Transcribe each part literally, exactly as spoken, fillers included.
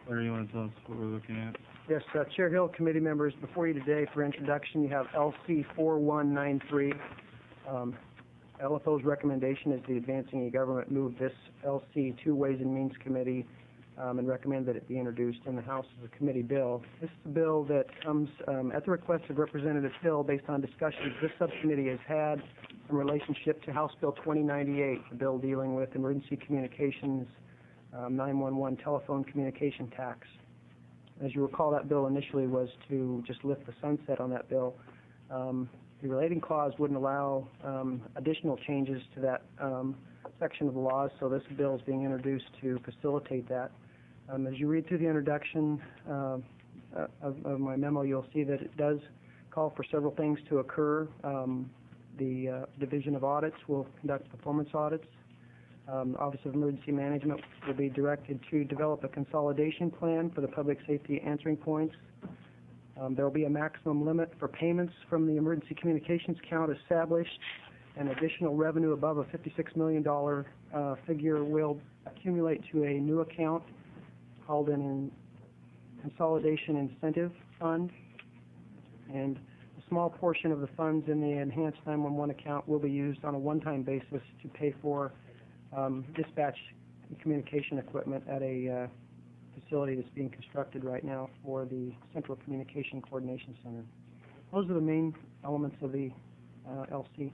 Larry, you want to tell us what we're looking at? Yes, uh, Chair Hill, committee members, before you today for introduction, you have L C four one nine three. Um, L F O's recommendation is the Advancing E-Government move this L C to Ways and Means Committee um, and recommend that it be introduced in the House as a committee bill. This is a bill that comes um, at the request of Representative Hill based on discussions this subcommittee has had in relationship to House Bill twenty ninety-eight, the bill dealing with emergency communications, um, nine one one telephone communication tax. As you recall, that bill initially was to just lift the sunset on that bill. Um, the relating clause wouldn't allow um, additional changes to that um, section of the laws, so this bill is being introduced to facilitate that. Um, as you read through the introduction uh, of, of my memo, you'll see that it does call for several things to occur. Um, the uh, Division of Audits will conduct performance audits. Um, Office of Emergency Management will be directed to develop a consolidation plan for the public safety answering points. Um, there will be a maximum limit for payments from the emergency communications account established, and additional revenue above a fifty-six million dollars uh, figure will accumulate to a new account called an Consolidation Incentive Fund, and a small portion of the funds in the Enhanced nine one one account will be used on a one-time basis to pay for Um, dispatch communication equipment at a uh, facility that's being constructed right now for the Central Communication Coordination Center. Those are the main elements of the uh, L C.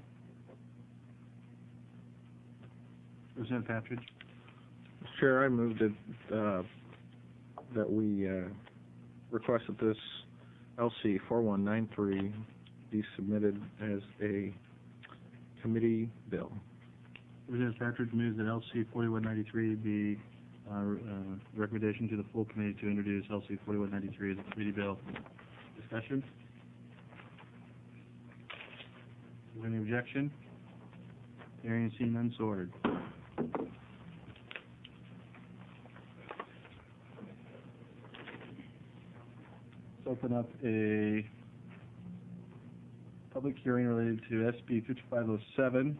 Representative Patridge. Mister Chair, I moved that, uh, that we uh, request that this L C four one nine three be submitted as a committee bill. Representative Patridge moves that L C forty-one ninety-three be uh, uh, recommendation to the full committee to introduce L C forty-one ninety-three as a committee bill. Discussion? Is there any objection? Hearing and seeing none, so ordered. Let's open up a public hearing related to S B fifty-five oh seven.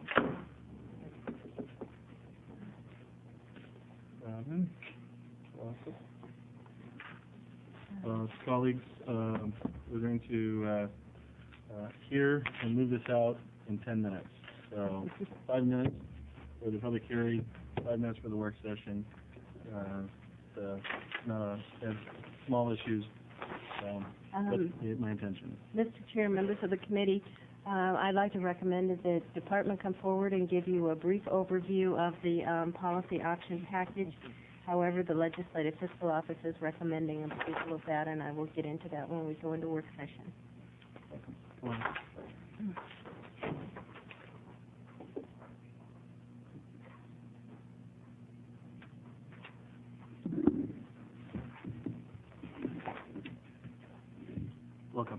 Uh, colleagues, um, we're going to uh, uh, hear and move this out in ten minutes. So five minutes for the public hearing, five minutes for the work session. Uh, the, uh, have small issues, um, Um, that's my intention. Mister Chair, members of the committee, uh, I'd like to recommend that the department come forward and give you a brief overview of the um, policy option package. However, the Legislative Fiscal Office is recommending approval of that, and I will get into that when we go into work session. Come on. Welcome.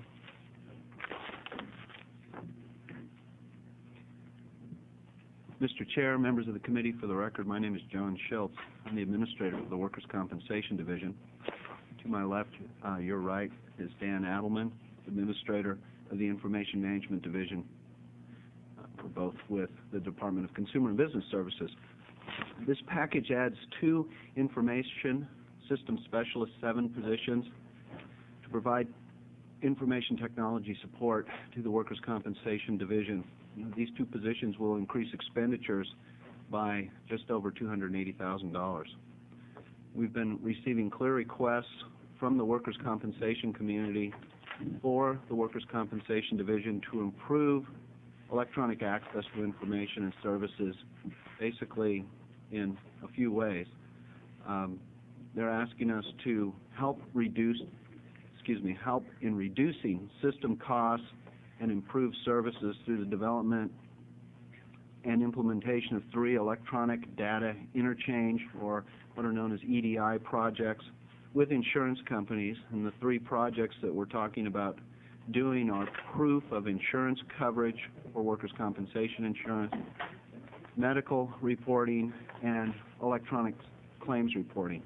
Mister Chair, members of the committee, for the record, my name is John Schultz. I'm the administrator of the Workers' Compensation Division. To my left, uh, your right, is Dan Adelman, administrator of the Information Management Division. Uh, we're both with the Department of Consumer and Business Services. This package adds two information system specialists, seven positions, to provide information technology support to the Workers' Compensation Division. These two positions will increase expenditures by just over two hundred eighty thousand dollars. We've been receiving clear requests from the workers' compensation community for the Workers' Compensation Division to improve electronic access to information and services, basically in a few ways. Um, they're asking us to help reduce, excuse me, help in reducing system costs and improve services through the development and implementation of three electronic data interchange, or what are known as E D I projects, with insurance companies. And the three projects that we're talking about doing are proof of insurance coverage for workers' compensation insurance, medical reporting, and electronic claims reporting.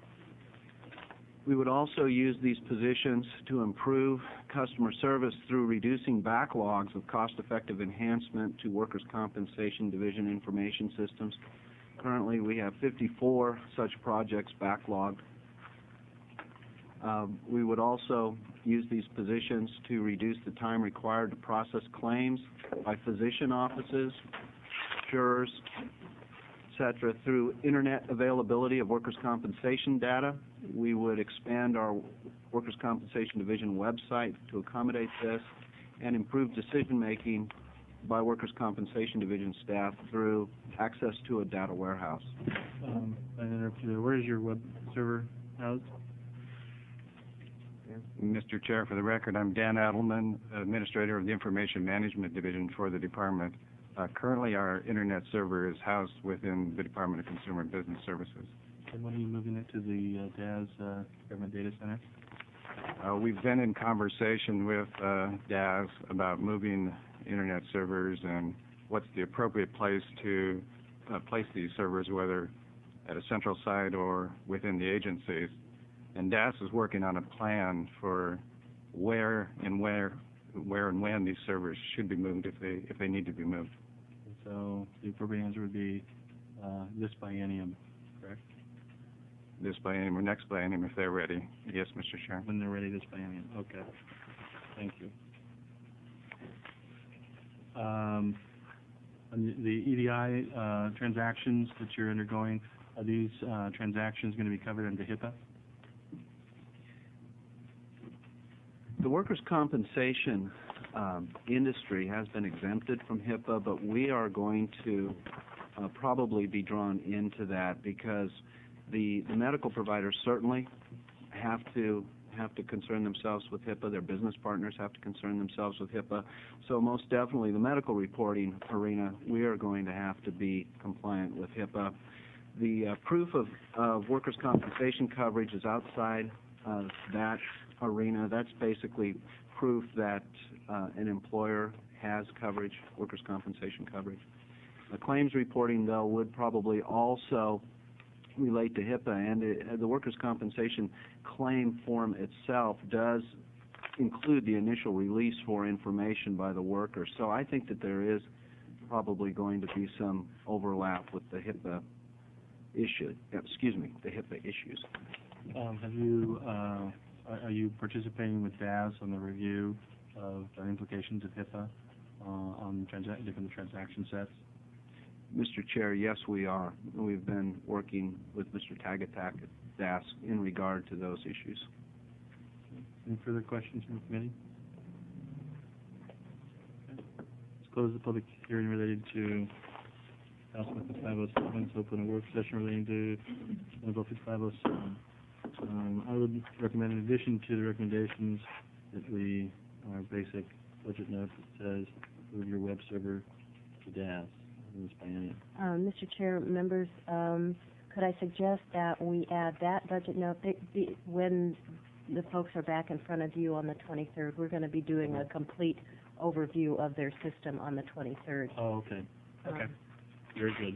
We would also use these positions to improve customer service through reducing backlogs of cost-effective enhancement to Workers' Compensation Division information systems. Currently, we have fifty-four such projects backlogged. Um, We would also use these positions to reduce the time required to process claims by physician offices, insurers, et cetera. Through internet availability of workers' compensation data, we would expand our Workers' Compensation Division website to accommodate this, and improve decision-making by Workers' Compensation Division staff through access to a data warehouse. Um, I interrupt you. Where is your web server housed? Mister Chair, for the record, I'm Dan Adelman, Administrator of the Information Management Division for the Department. Uh, currently, our Internet server is housed within the Department of Consumer and Business Services. And when are you moving it to the uh, D A S uh, Government Data Center? Uh, we've been in conversation with uh, D A S about moving Internet servers and what's the appropriate place to uh, place these servers, whether at a central site or within the agencies. And D A S is working on a plan for where and where, where and when these servers should be moved if they if they need to be moved. And so the appropriate answer would be uh, this biennium, correct? This biennium or next biennium if they're ready. Yes, Mister Chair. When they're ready, this biennium. Okay. Thank you. Um, and the the E D I uh, transactions that you're undergoing, are these uh, transactions going to be covered under HIPAA? The workers' compensation um, industry has been exempted from HIPAA, but we are going to uh, probably be drawn into that because the, the medical providers certainly have to have to concern themselves with HIPAA. Their business partners have to concern themselves with HIPAA. So most definitely the medical reporting arena, we are going to have to be compliant with HIPAA. The uh, proof of, of workers' compensation coverage is outside of that arena. That's basically proof that uh, an employer has coverage, workers' compensation coverage. The claims reporting, though, would probably also relate to HIPAA, and it, the workers' compensation claim form itself does include the initial release for information by the worker. So I think that there is probably going to be some overlap with the HIPAA issue, excuse me, the HIPAA issues. Um, have you, uh, are, are you participating with D A S on the review of the implications of HIPAA uh, on transa- different transaction sets? Mister Chair, yes, we are. We've been working with Mister Tagatak at D A S in regard to those issues. Any further questions from the committee? Okay. Let's close the public hearing related to House Bill fifty-five oh seven. Let's open a work session relating to Senate Bill fifty-five oh seven. Um, I would recommend, in addition to the recommendations, that we, our basic budget note that says, move your web server to D A S. Um, Mister Chair, members, um, could I suggest that we add that budget note the, the, when the folks are back in front of you on the twenty-third? We're going to be doing a complete overview of their system on the twenty-third. Oh, okay. Okay. Um, Very good.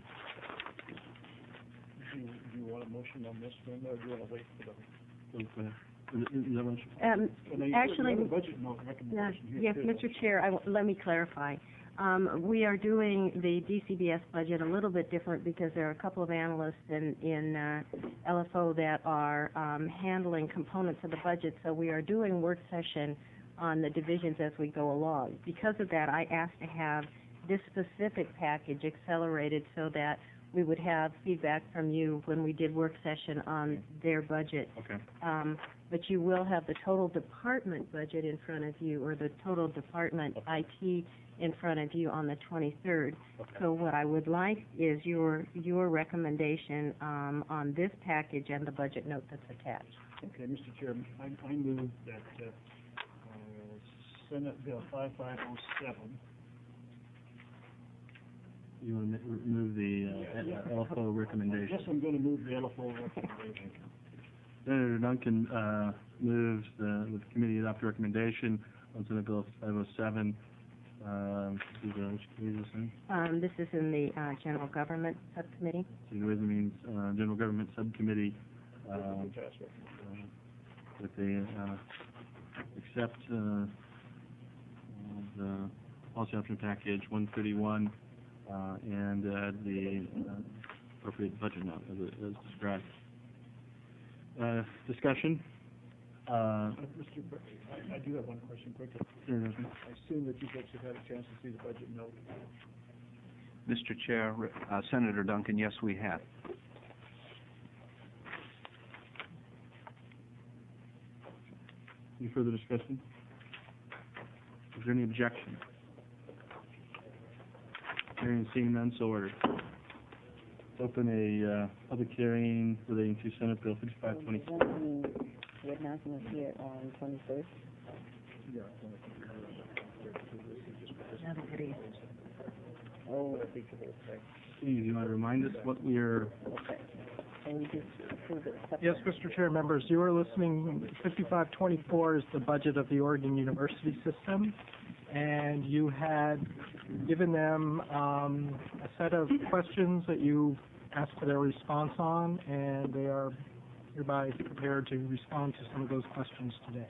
Do you, do you want a motion on this, Brenda, or do you want to wait for the? Go ahead. Is, is that what you- Um, Well, now, you actually, have a budget note yeah, recommendation here, yes, too. Mister Chair, I w let me clarify. Um, we are doing the D C B S budget a little bit different because there are a couple of analysts in, in uh, L F O that are um, handling components of the budget, so we are doing work session on the divisions as we go along. Because of that, I asked to have this specific package accelerated so that we would have feedback from you when we did work session on their budget. Okay. Um, but you will have the total department budget in front of you, or the total department I T in front of you on the twenty-third. Okay. So what I would like is your, your recommendation um, on this package and the budget note that's attached. Okay, Mister Chairman, I, I move that, uh, uh, Senate Bill fifty-five oh seven. You want to remove the uh, L F O recommendation? Yes, I'm gonna move the L F O recommendation. Senator Duncan uh, moves the, the committee adopt a recommendation on Senate Bill five oh seven. Um, to the, which committee is this in? Um, this is in the uh, General Government Subcommittee. To the Ways and Means uh, General Government Subcommittee, uh, Fantastic. uh, that they uh, accept uh, uh, the policy option package one thirty-one uh, and uh, the uh, appropriate budget note as, as described. Uh, discussion? Uh, Mister Pre- I, I do have one question quickly. Senator Duncan? I assume that you folks have had a chance to see the budget note. Mister Chair, uh, Senator Duncan, yes, we have. Any further discussion? Is there any objection? Hearing and seeing none, so ordered. Open a, uh, public hearing relating to Senate Bill fifty-five twenty. Would Nelson was here on twenty-first. Oh, Steve, you want to remind us what we are, okay. And we just approve it. Yes, Mister Chair, members, you are listening, fifty-five twenty-four is the budget of the Oregon University System, and you had given them um, a set of questions that you asked for their response on, and they are hereby prepared to respond to some of those questions today.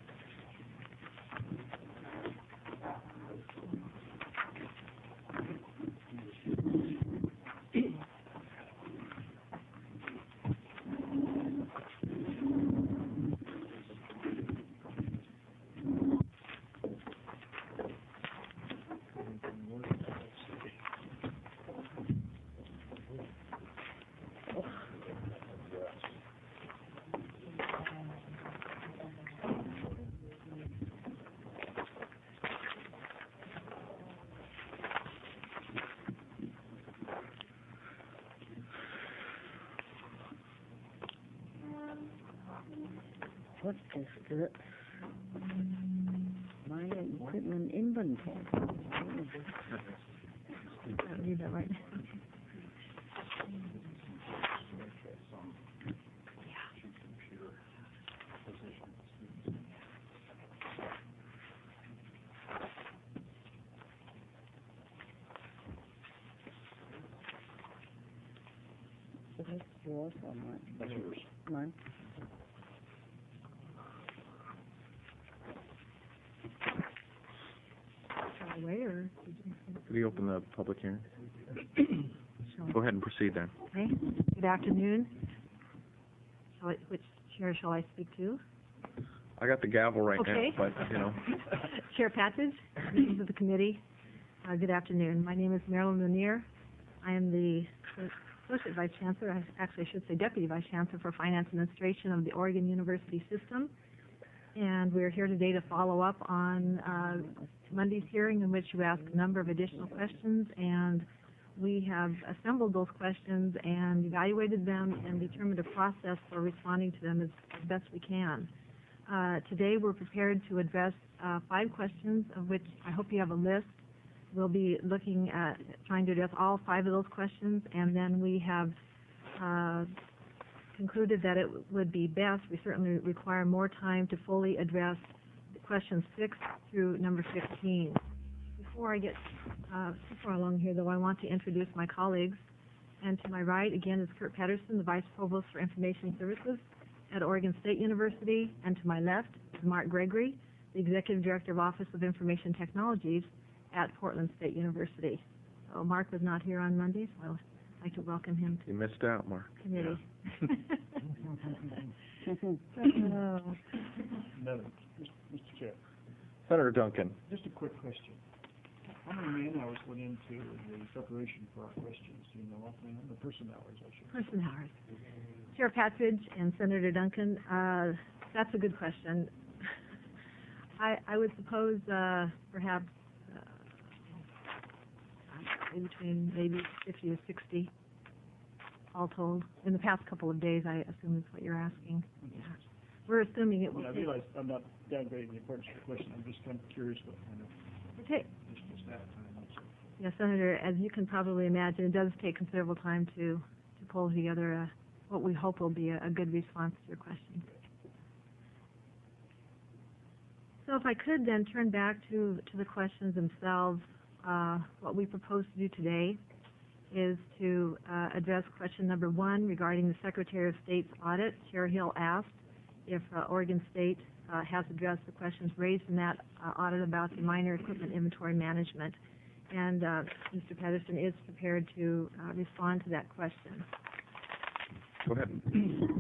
What is the minor equipment inventory? I read that right. So that's yours or mine? That's yours. Mine? Where? Could you open the public hearing? Go ahead and proceed then. Okay, good afternoon. Shall I, which chair shall I speak to? I got the gavel right now, Okay. but, you know. Chair Patridge, members of the committee, uh, good afternoon. My name is Marilyn Lanier. I am the Associate Vice Chancellor, I- actually I should say Deputy Vice Chancellor for Finance Administration of the Oregon University System. And we're here today to follow up on uh, Monday's hearing in which you asked a number of additional questions, and we have assembled those questions and evaluated them and determined a process for responding to them as, as best we can. Uh, today we're prepared to address uh, five questions, of which I hope you have a list. We'll be looking at trying to address all five of those questions, and then we have uh, concluded that it would be best, we certainly require more time to fully address questions six through number fifteen. Before I get uh, too far along here, though, I want to introduce my colleagues. And to my right, again, is Kurt Pedersen, the Vice Provost for Information Services at Oregon State University. And to my left is Mark Gregory, the Executive Director of Office of Information Technologies at Portland State University. So Mark was not here on Monday, so I'd like to welcome him to You missed out, Mark. the committee. Madam, Mister Chair, Senator Duncan. just a quick question. How many man hours went into the preparation for our questions, you know, offhand, the person hours, I should say? Person hours. Chair Patridge and Senator Duncan, uh, that's a good question. I, I would suppose, uh, perhaps, uh, in between maybe fifty to sixty, all told. In the past couple of days, I assume is what you're asking. Yeah. We're assuming it I will mean, I take, realize I'm not downgrading the importance of the question, I'm just kind of curious what kind of, okay. just the staff time, that's all. Yeah, Senator, as you can probably imagine, it does take considerable time to, to pull together a, what we hope will be a, a good response to your question. So if I could then turn back to, to the questions themselves, uh, what we propose to do today is to uh, address question number one regarding the Secretary of State's audit. Chair Hill asked if uh, Oregon State uh, has addressed the questions raised in that uh, audit about the minor equipment inventory management. And uh, Mister Pedersen is prepared to uh, respond to that question. Go ahead.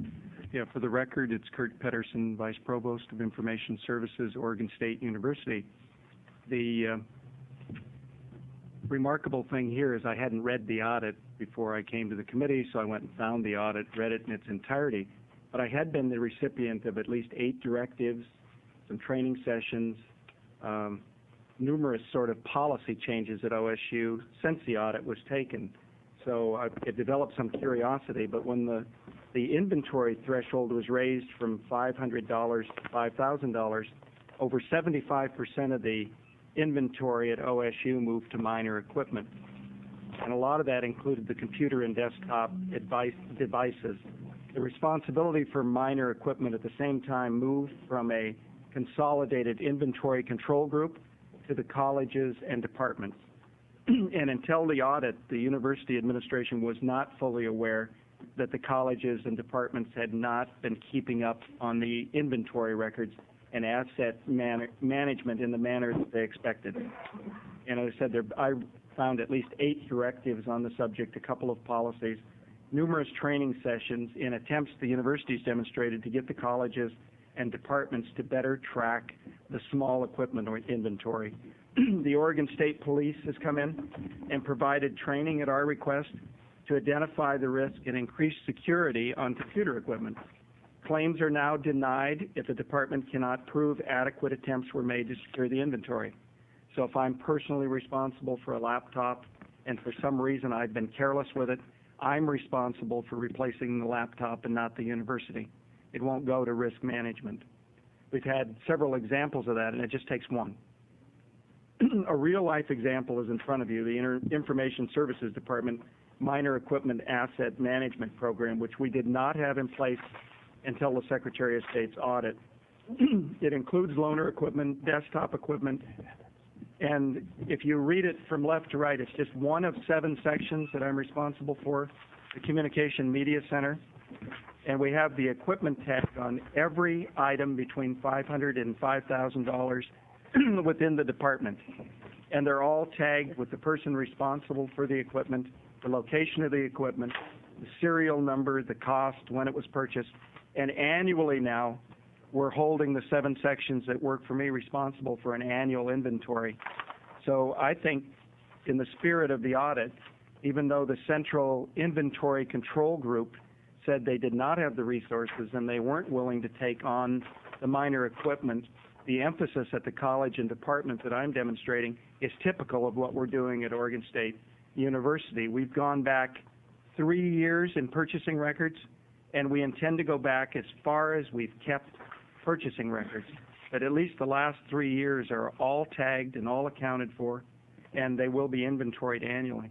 Yeah, for the record, it's Kurt Pedersen, Vice Provost of Information Services, Oregon State University. The uh, remarkable thing here is I hadn't read the audit before I came to the committee, so I went and found the audit, read it in its entirety. But I had been the recipient of at least eight directives, some training sessions, um, numerous sort of policy changes at O S U since the audit was taken. So I, it developed some curiosity, but when the, the inventory threshold was raised from five hundred dollars to five thousand dollars, over seventy-five percent of the inventory at O S U moved to minor equipment. And a lot of that included the computer and desktop advice, devices. The responsibility for minor equipment at the same time moved from a consolidated inventory control group to the colleges and departments. And until the audit, the university administration was not fully aware that the colleges and departments had not been keeping up on the inventory records and asset man management in the manner that they expected. And as I said, there, I found at least eight directives on the subject, a couple of policies, numerous training sessions in attempts the universities demonstrated to get the colleges and departments to better track the small equipment or inventory. The Oregon State Police has come in and provided training at our request to identify the risk and increase security on computer equipment. Claims are now denied if the department cannot prove adequate attempts were made to secure the inventory. So if I'm personally responsible for a laptop and for some reason I've been careless with it, I'm responsible for replacing the laptop and not the university. It won't go to risk management. We've had several examples of that, and it just takes one. A real-life example is in front of you, the Inter Information Services Department Minor Equipment Asset Management Program, which we did not have in place until the Secretary of State's audit. It includes loaner equipment, desktop equipment, and if you read it from left to right, it's just one of seven sections that I'm responsible for, the Communication Media Center. And we have the equipment tag on every item between five hundred dollars and five thousand dollars within the department. And they're all tagged with the person responsible for the equipment, the location of the equipment, the serial number, the cost, when it was purchased. And annually now, we're holding the seven sections that work for me responsible for an annual inventory. So I think in the spirit of the audit, even though the Central Inventory Control Group said they did not have the resources and they weren't willing to take on the minor equipment, the emphasis at the college and department that I'm demonstrating is typical of what we're doing at Oregon State University. We've gone back three years in purchasing records, and we intend to go back as far as we've kept purchasing records. But at least the last three years are all tagged and all accounted for, and they will be inventoried annually.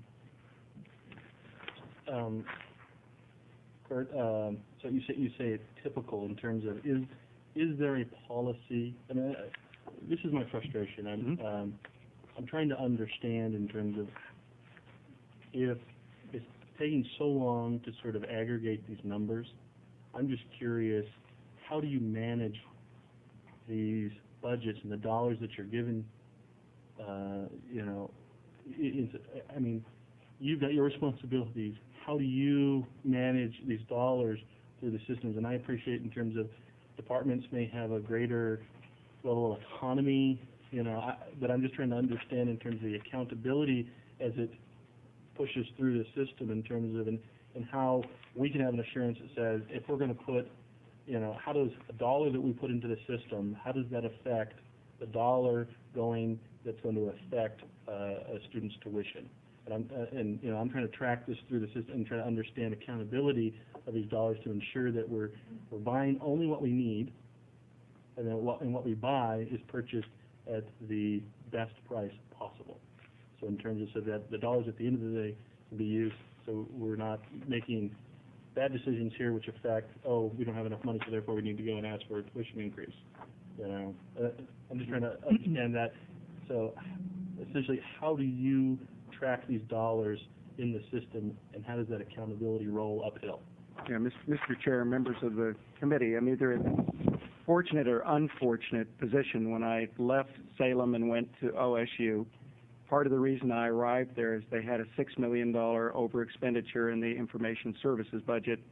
Um, Kurt, um, so you say you say it's typical in terms of is is there a policy? I mean, I, this is my frustration. I'm Mm-hmm. um, I'm trying to understand in terms of if it's taking so long to sort of aggregate these numbers. I'm just curious, how do you manage these budgets and the dollars that you're given? Uh, you know, it, it's, I mean, you've got your responsibilities. How do you manage these dollars through the systems? And I appreciate in terms of departments may have a greater level of autonomy, you know, I, but I'm just trying to understand in terms of the accountability as it pushes through the system in terms of and, and how we can have an assurance that says if we're going to put, you know, how does a dollar that we put into the system, how does that affect the dollar going that's going to affect uh, a student's tuition? And I'm, uh, and you know, I'm trying to track this through the system and try to understand accountability of these dollars to ensure that we're we're buying only what we need, and then what and what we buy is purchased at the best price possible. So in terms of so that the dollars at the end of the day can be used, so we're not making bad decisions here which affect, oh, we don't have enough money, so therefore we need to go and ask for a tuition increase. You know, uh, I'm just trying to understand that. So essentially, how do you track these dollars in the system, and how does that accountability roll uphill? Yeah, Mister Chair, members of the committee, I'm either in a fortunate or unfortunate position. When I left Salem and went to O S U, part of the reason I arrived there is they had a six million dollar over expenditure in the information services budget,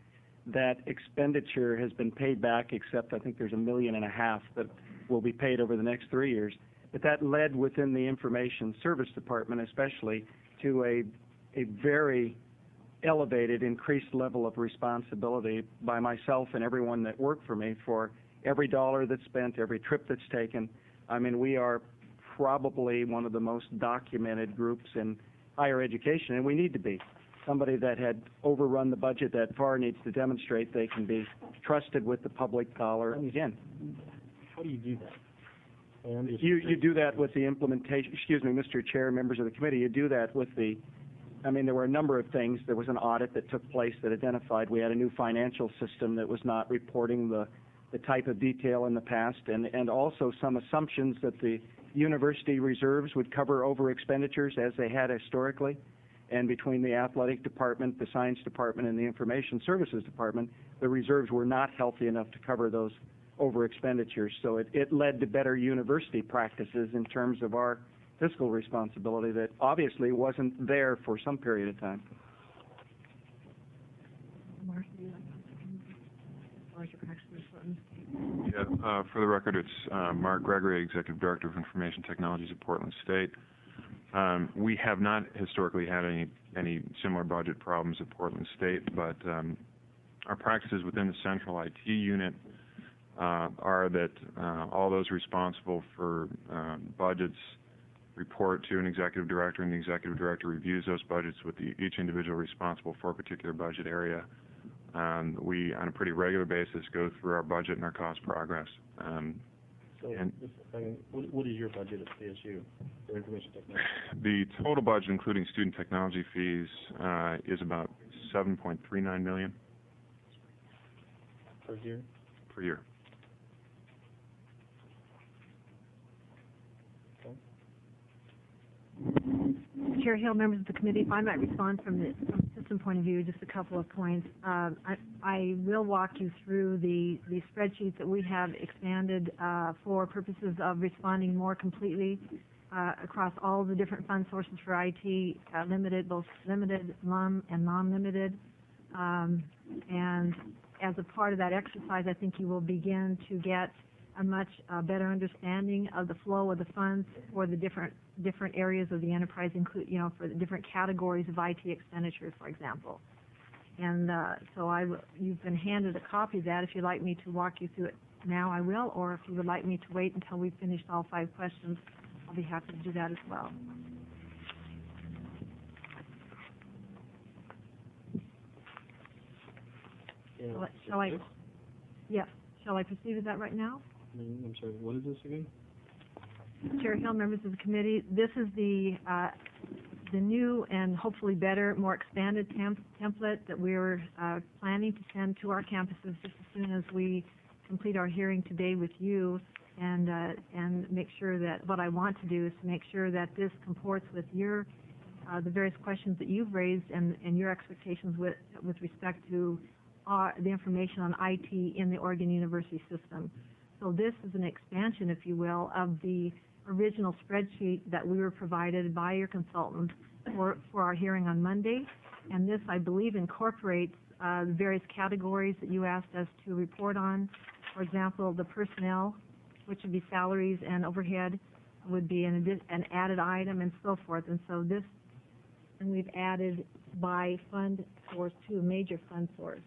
that expenditure has been paid back, except I think there's a million and a half that will be paid over the next three years. But that led within the Information Service Department especially to a, a very elevated, increased level of responsibility by myself and everyone that worked for me for every dollar that's spent, every trip that's taken. I mean, we are probably one of the most documented groups in higher education, and we need to be. Somebody that had overrun the budget that far needs to demonstrate they can be trusted with the public dollar again. How do you do that? And if You, you do that with the implementation, excuse me, Mister Chair, members of the committee, you do that with the, I mean, there were a number of things. There was an audit that took place that identified we had a new financial system that was not reporting the, the type of detail in the past, and, and also some assumptions that the university reserves would cover over expenditures as they had historically. And between the athletic department, the science department, and the information services department, the reserves were not healthy enough to cover those over expenditures. So it, it led to better university practices in terms of our fiscal responsibility that obviously wasn't there for some period of time. Mark, do you like to- or is your practice important? Yeah, uh, for the record, it's uh, Mark Gregory, Executive Director of Information Technologies at Portland State. Um, we have not historically had any any similar budget problems at Portland State, but um, our practices within the central I T unit uh, are that uh, all those responsible for uh, budgets report to an executive director, and the executive director reviews those budgets with the, each individual responsible for a particular budget area. Um, we, on a pretty regular basis, go through our budget and our cost progress. Um, So, and just a second, what, what is your budget at C S U for information technology? the total budget, including student technology fees, uh, is about seven point three nine million Per year? per year. Chair Hill, members of the committee, if I might respond from the from the system point of view, just a couple of points. Um, I, I will walk you through the, the spreadsheets that we have expanded uh, for purposes of responding more completely uh, across all the different fund sources for I T, uh, limited, both limited, lum, and non-limited. Um, and as a part of that exercise, I think you will begin to get a much uh, better understanding of the flow of the funds for the different different areas of the enterprise, include you know for the different categories of I T expenditures, for example. And uh, so I w you've been handed a copy of that. If you'd like me to walk you through it now, I will. Or if you would like me to wait until we've finished all five questions, I'll be happy to do that as well. Yeah, Shall I, shall I, yeah, shall I proceed with that right now? I mean, I'm sorry, what is this again? Chair Hill, members of the committee, this is the uh, the new and hopefully better, more expanded temp template that we're uh, planning to send to our campuses just as soon as we complete our hearing today with you, and uh, and make sure that what I want to do is to make sure that this comports with your uh, the various questions that you've raised and, and your expectations with with respect to uh, the information on I T in the Oregon University system. So this is an expansion, if you will, of the original spreadsheet that we were provided by your consultant for, for our hearing on Monday. And this, I believe, incorporates uh, the various categories that you asked us to report on. For example, the personnel, which would be salaries and overhead, would be an, addi an added item and so forth. And so this, and we've added by fund source to a major fund source.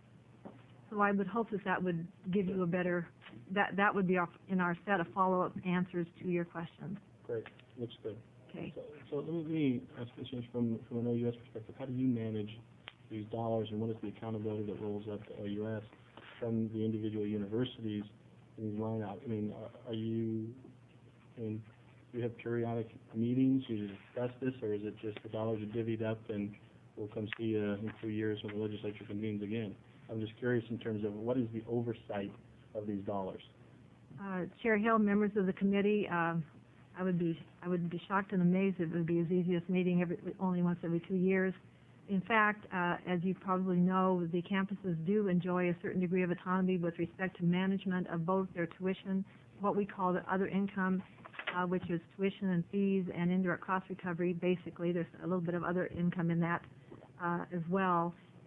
So I would hope that that would give you a better, that, that would be our, in our set of follow-up answers to your questions. Great, looks good. Okay. So, so let me, let me ask this just from, from an O U S perspective. How do you manage these dollars, and what is the accountability that rolls up to O U S from the individual universities in these line out? I mean, are, are you, I mean, do you have periodic meetings, you discuss this, or is it just the dollars are divvied up and we'll come see you in two years when the legislature convenes again? I'm just curious in terms of what is the oversight of these dollars? Uh, Chair Hill, members of the committee, um, I would be I would be shocked and amazed if it would be as easy as meeting every, only once every two years. In fact, uh, as you probably know, the campuses do enjoy a certain degree of autonomy with respect to management of both their tuition, what we call the other income, uh, which is tuition and fees and indirect cost recovery. Basically, there's a little bit of other income in that uh, as well.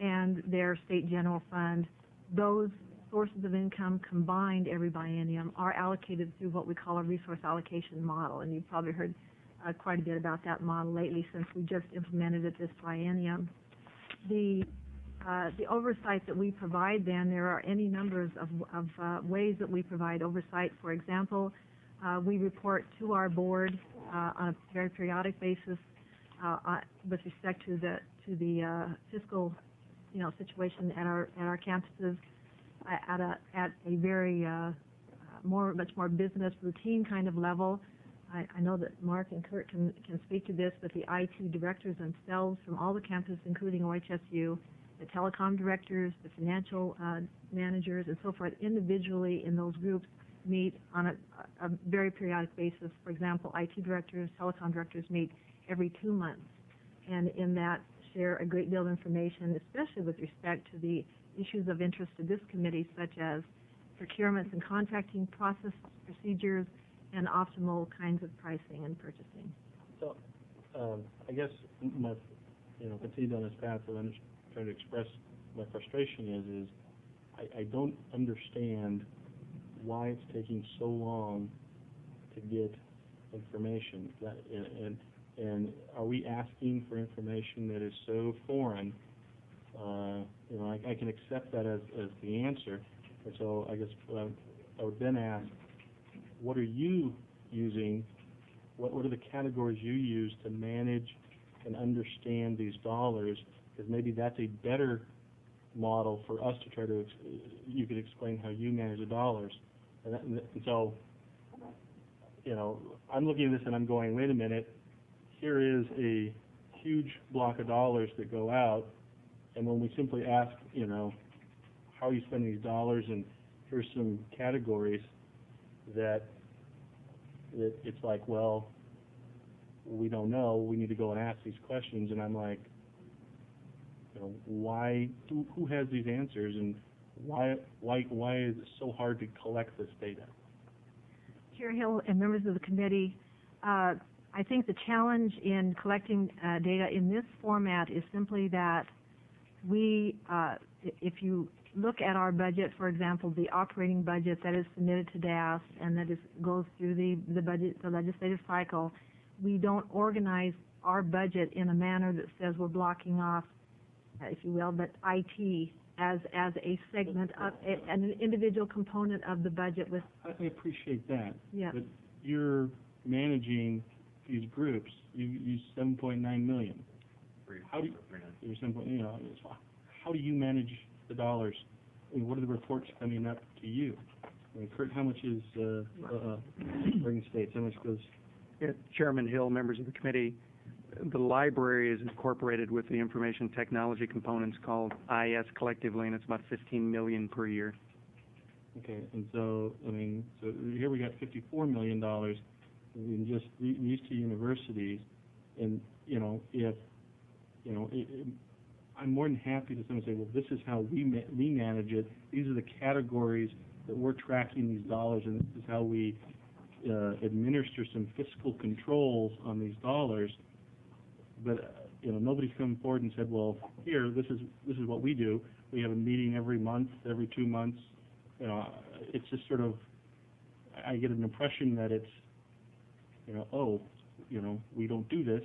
and their state general fund. Those sources of income combined every biennium are allocated through what we call a resource allocation model, and you've probably heard uh, quite a bit about that model lately since we just implemented it this triennium. The uh, the oversight that we provide then, there are any numbers of, of uh, ways that we provide oversight. For example, uh, we report to our board uh, on a very periodic basis uh, uh, with respect to the to the uh, fiscal, you know, situation at our at our campuses at a at a very uh, more much more business routine kind of level. I, I know that Mark and Kurt can can speak to this, but the I T directors themselves from all the campuses, including O H S U, the telecom directors, the financial uh, managers, and so forth, individually in those groups meet on a, a very periodic basis. For example, I T directors, telecom directors meet every two months, and in that share a great deal of information, especially with respect to the issues of interest to this committee, such as procurements and contracting process procedures and optimal kinds of pricing and purchasing. So, um, I guess my, you know, continue down this path of under, trying to express my frustration is, is I, I don't understand why it's taking so long to get information. That, and, and, and are we asking for information that is so foreign? Uh, you know, I, I can accept that as, as the answer. And so I guess uh, I would then ask, what are you using, what, what are the categories you use to manage and understand these dollars? Because maybe that's a better model for us to try to, ex you could explain how you manage the dollars. And, that, and so, you know, I'm looking at this and I'm going, wait a minute, here is a huge block of dollars that go out, and when we simply ask, you know, how are you spending these dollars, and here's some categories that, that it's like, well, we don't know, we need to go and ask these questions, and I'm like, you know, why, who, who has these answers, and why, why, why is it so hard to collect this data? Chair Hill and members of the committee, uh, I think the challenge in collecting uh, data in this format is simply that we, uh, if you look at our budget, for example, the operating budget that is submitted to D A S and that is, goes through the, the budget, the legislative cycle, we don't organize our budget in a manner that says we're blocking off, uh, if you will, but I T as as a segment of a, an individual component of the budget with. I appreciate that. Yeah. But you're managing these groups. You use seven point nine million. How do you, you're seven point, you know, how do you manage the dollars? I mean, what are the reports coming up to you? I mean, Kurt, how much is uh, uh, Oregon State? How much goes? Yeah, Chairman Hill, members of the committee, the library is incorporated with the information technology components called I S collectively, and it's about fifteen million per year. Okay, and so I mean, so here we got fifty-four million dollars in just these two universities, and you know, if you know, it, it, I'm more than happy to someone say, well, this is how we ma we manage it. These are the categories that we're tracking these dollars, and this is how we uh, administer some fiscal controls on these dollars. But uh, you know, nobody's come forward and said, well, here, this is this is what we do. We have a meeting every month, every two months. You know, it's just sort of, I get an impression that it's, you know, oh, you know, we don't do this,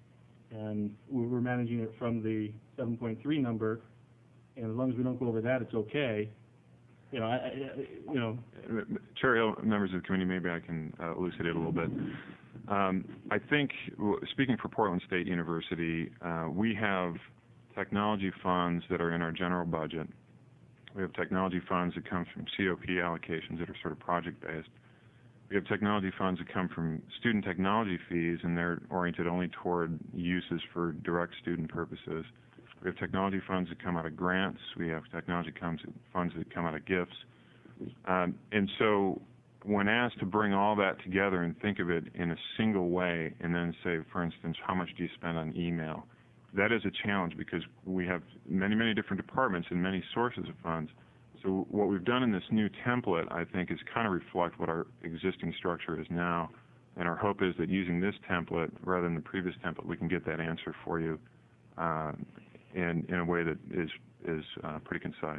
and we're managing it from the seven point three number, and as long as we don't go over that, it's okay. You know, I, I you know. Chair Hill, members of the committee, maybe I can uh, elucidate a little bit. Um, I think, w speaking for Portland State University, uh, we have technology funds that are in our general budget. We have technology funds that come from C O P allocations that are sort of project-based. We have technology funds that come from student technology fees, and they're oriented only toward uses for direct student purposes. We have technology funds that come out of grants. We have technology comes, funds that come out of gifts. Um, and so when asked to bring all that together and think of it in a single way and then say, for instance, how much do you spend on email, that is a challenge because we have many, many different departments and many sources of funds. So what we've done in this new template, I think, is kind of reflect what our existing structure is now. And our hope is that using this template rather than the previous template, we can get that answer for you uh, in, in a way that is, is uh, pretty concise.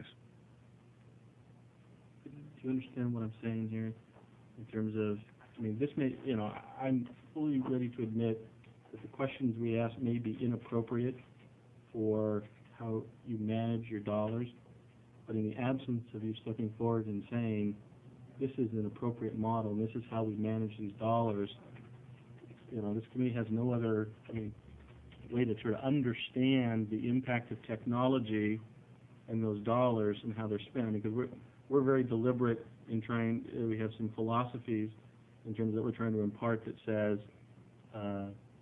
Do you understand what I'm saying here in terms of, I mean, this may, you know, I'm fully ready to admit that the questions we ask may be inappropriate for how you manage your dollars, but in the absence of you looking forward and saying, this is an appropriate model, and this is how we manage these dollars, you know, this committee has no other, I mean, way to try to understand the impact of technology and those dollars and how they're spent, because we're, we're very deliberate in trying, uh, we have some philosophies in terms that we're trying to impart that says, uh,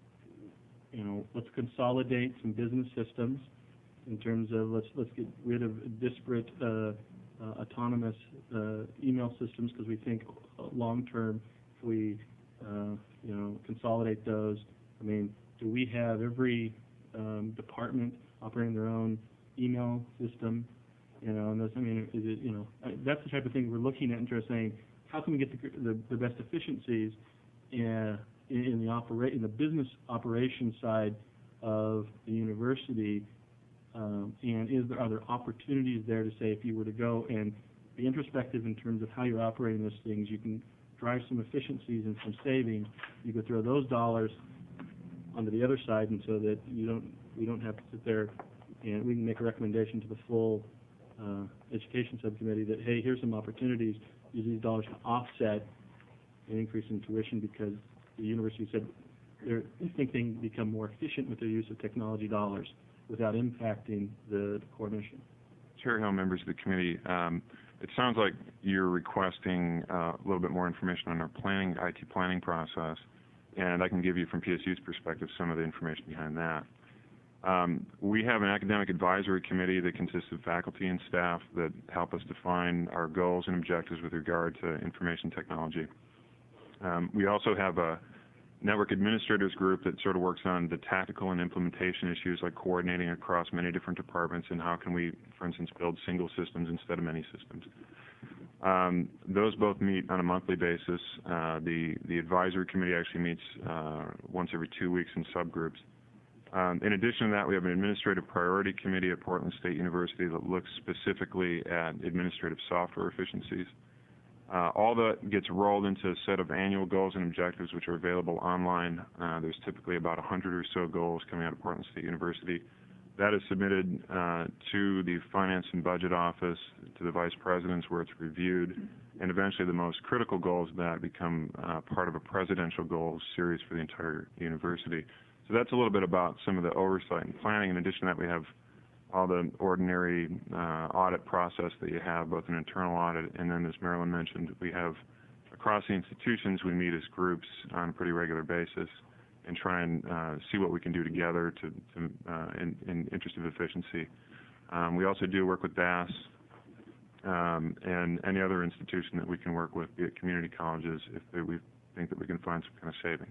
you know, let's consolidate some business systems in terms of let's let's get rid of disparate uh, uh, autonomous uh, email systems, because we think uh, long term if we uh, you know consolidate those. I mean, do we have every um, department operating their own email system? You know, and those, I mean, is it you know uh, that's the type of thing we're looking at and just saying, how can we get the the, the best efficiencies in, in the opera in the business operation side of the university? Um, and is there, are there opportunities there to say, if you were to go and be introspective in terms of how you're operating those things, you can drive some efficiencies and some savings. You could throw those dollars onto the other side, and so that you don't, we don't have to sit there, and we can make a recommendation to the full uh, education subcommittee that, hey, here's some opportunities. Use these dollars to offset an increase in tuition, because the university said they're, they think they can become more efficient with their use of technology dollars without impacting the, the core mission. Chair Hill, members of the committee, um, it sounds like you're requesting uh, a little bit more information on our planning, I T planning process, and I can give you from P S U's perspective some of the information behind that. Um, we have an academic advisory committee that consists of faculty and staff that help us define our goals and objectives with regard to information technology. Um, we also have a network administrators group that sort of works on the tactical and implementation issues, like coordinating across many different departments and how can we, for instance, build single systems instead of many systems. Um, those both meet on a monthly basis. Uh, the, the advisory committee actually meets uh, once every two weeks in subgroups. Um, in addition to that, we have an administrative priority committee at Portland State University that looks specifically at administrative software efficiencies. Uh, all that gets rolled into a set of annual goals and objectives, which are available online. Uh, there's typically about one hundred or so goals coming out of Portland State University. That is submitted uh, to the Finance and Budget Office, to the Vice Presidents, where it's reviewed, and eventually the most critical goals of that become uh, part of a presidential goals series for the entire university. So that's a little bit about some of the oversight and planning. In addition to that, we have all the ordinary uh, audit process that you have, both an internal audit, and then, as Marilyn mentioned, we have across the institutions, we meet as groups on a pretty regular basis and try and uh, see what we can do together to, to uh, in, in interest of efficiency. Um, we also do work with D A S um, and any other institution that we can work with, be it community colleges, if they, we think that we can find some kind of savings.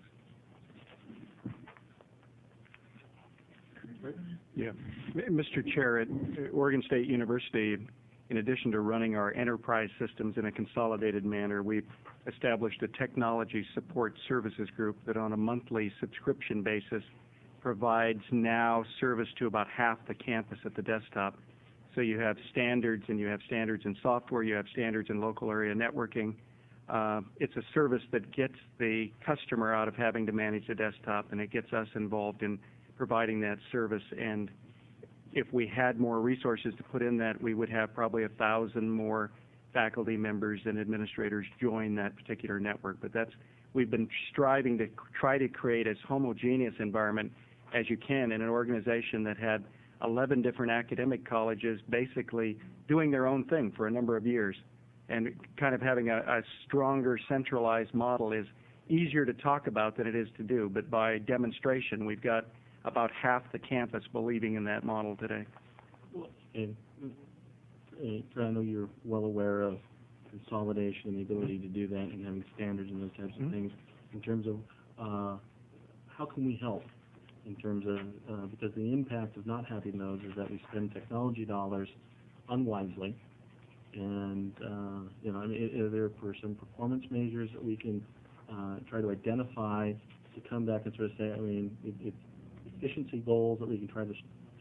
Yeah. Mister Chair, at Oregon State University, in addition to running our enterprise systems in a consolidated manner, we've established a technology support services group that on a monthly subscription basis provides now service to about half the campus at the desktop. So you have standards, and you have standards in software, you have standards in local area networking. Uh, it's a service that gets the customer out of having to manage the desktop, and it gets us involved in providing that service. And if we had more resources to put in that, we would have probably a thousand more faculty members and administrators join that particular network. But that's, we've been striving to try to create as homogeneous environment as you can in an organization that had eleven different academic colleges basically doing their own thing for a number of years. And kind of having a, a stronger centralized model is easier to talk about than it is to do. But by demonstration, we've got about half the campus believing in that model today. And, and I know you're well aware of consolidation and the ability to do that and having standards and those types of mm-hmm. things. In terms of uh, how can we help? In terms of uh, because the impact of not having those is that we spend technology dollars unwisely, and uh, you know, I mean, are there for some performance measures that we can uh, try to identify to come back and sort of say, I mean, it, it's efficiency goals that we can try to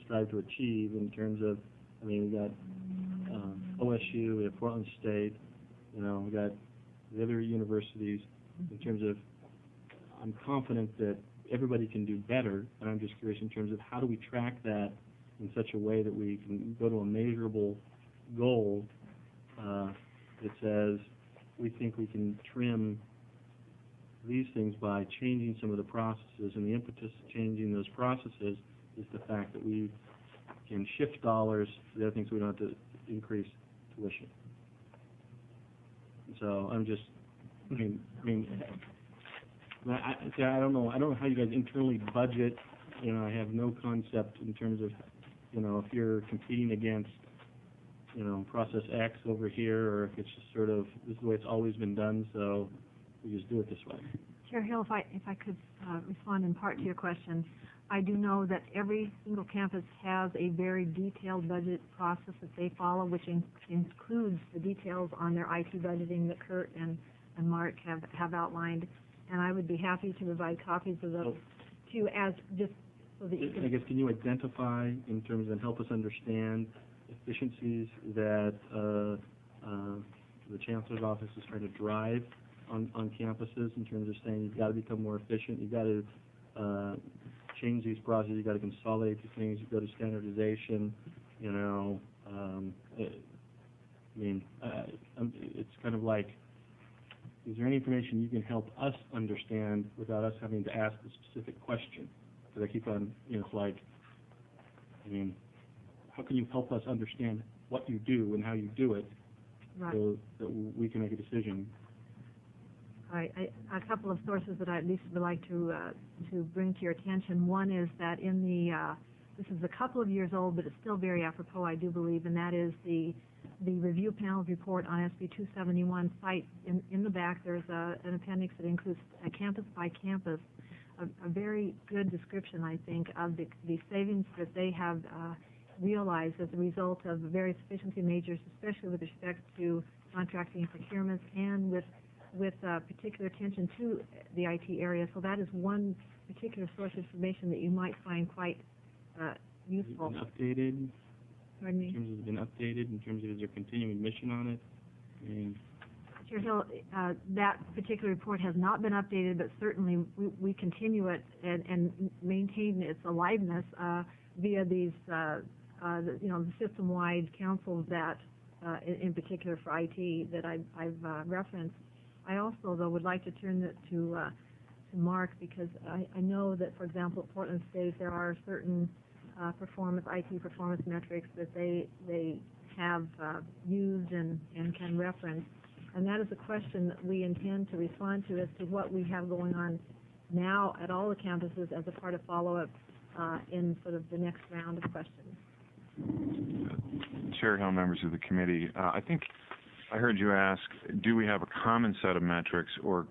strive to achieve in terms of, I mean, we got um, O S U, we have Portland State, you know, we got the other universities. In terms of, I'm confident that everybody can do better, and I'm just curious in terms of how do we track that in such a way that we can go to a measurable goal uh, that says we think we can trim these things by changing some of the processes, and the impetus of changing those processes is the fact that we can shift dollars to the other things, so we don't have to increase tuition. So I'm just, I mean, I mean, I, I, see, I don't know, I don't know how you guys internally budget. You know, I have no concept in terms of, you know, if you're competing against, you know, process X over here, or if it's just sort of, this is the way it's always been done, so we just do it this way. Chair Hill, if I, if I could uh, respond in part to your question, I do know that every single campus has a very detailed budget process that they follow, which in, includes the details on their I T budgeting that Kurt and, and Mark have, have outlined, and I would be happy to provide copies of those to you as just so that you can... I guess, can you identify in terms of, help us understand efficiencies that uh, uh, the Chancellor's office is trying to drive on, on campuses in terms of saying you've got to become more efficient, you've got to uh, change these processes, you've got to consolidate these things, you've got to standardization, you know, um, it, I mean, uh, it's kind of like, is there any information you can help us understand without us having to ask the specific question? Because I keep on, you know, it's like, I mean, how can you help us understand what you do and how you do it, Right. so that we can make a decision? I, I, a couple of sources that I at least would like to uh, to bring to your attention. One is that in the uh, this is a couple of years old, but it's still very apropos, I do believe, and that is the the review panel's report on S B two seventy-one. Site in in the back. There's a, an appendix that includes a campus by campus, a, a very good description, I think, of the the savings that they have uh, realized as a result of various efficiency measures, especially with respect to contracting and procurements, and with with uh, particular attention to the I T area. So that is one particular source of information that you might find quite uh, useful. Has it been updated? Pardon me? In terms of, has it been updated, in terms of, is there continuing mission on it? I mean, Chair Hill, uh, that particular report has not been updated, but certainly we, we continue it and, and maintain its aliveness uh, via these, uh, uh, the, you know, the system-wide councils that, uh, in, in particular for I T, that I, I've uh, referenced. I also, though, would like to turn it to uh, to Mark, because I, I know that, for example, at Portland State, there are certain uh, performance, I T performance metrics that they they have uh, used and, and can reference, and that is a question that we intend to respond to as to what we have going on now at all the campuses as a part of follow-up uh, in sort of the next round of questions. Chair Hill, members of the committee, uh, I think I heard you ask, do we have a common set of metrics, or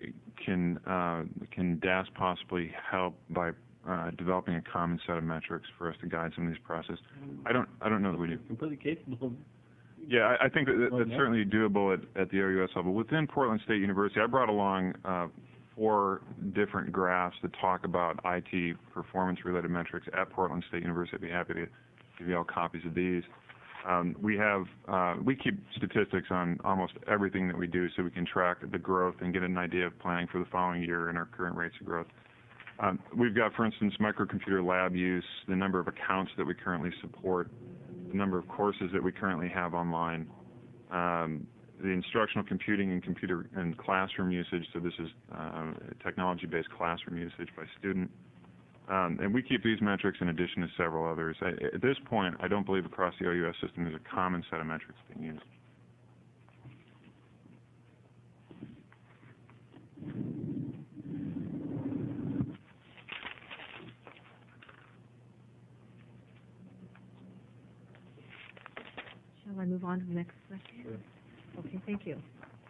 can uh, can D A S possibly help by uh, developing a common set of metrics for us to guide some of these processes? I don't I don't know that we do. completely capable of. Yeah, I, I think that, that Oh, that's yeah. certainly doable at, at the O U S level. Within Portland State University, I brought along uh, four different graphs that talk about I T performance-related metrics at Portland State University. I'd be happy to give you all copies of these. Um, we have, uh, we keep statistics on almost everything that we do, so we can track the growth and get an idea of planning for the following year and our current rates of growth. Um, we've got, for instance, microcomputer lab use, the number of accounts that we currently support, the number of courses that we currently have online, um, the instructional computing and computer and classroom usage. So this is uh, technology-based classroom usage by student. Um, and we keep these metrics in addition to several others. I, at this point, I don't believe across the O U S system there's a common set of metrics being used. Shall I move on to the next question? Sure. Okay, thank you.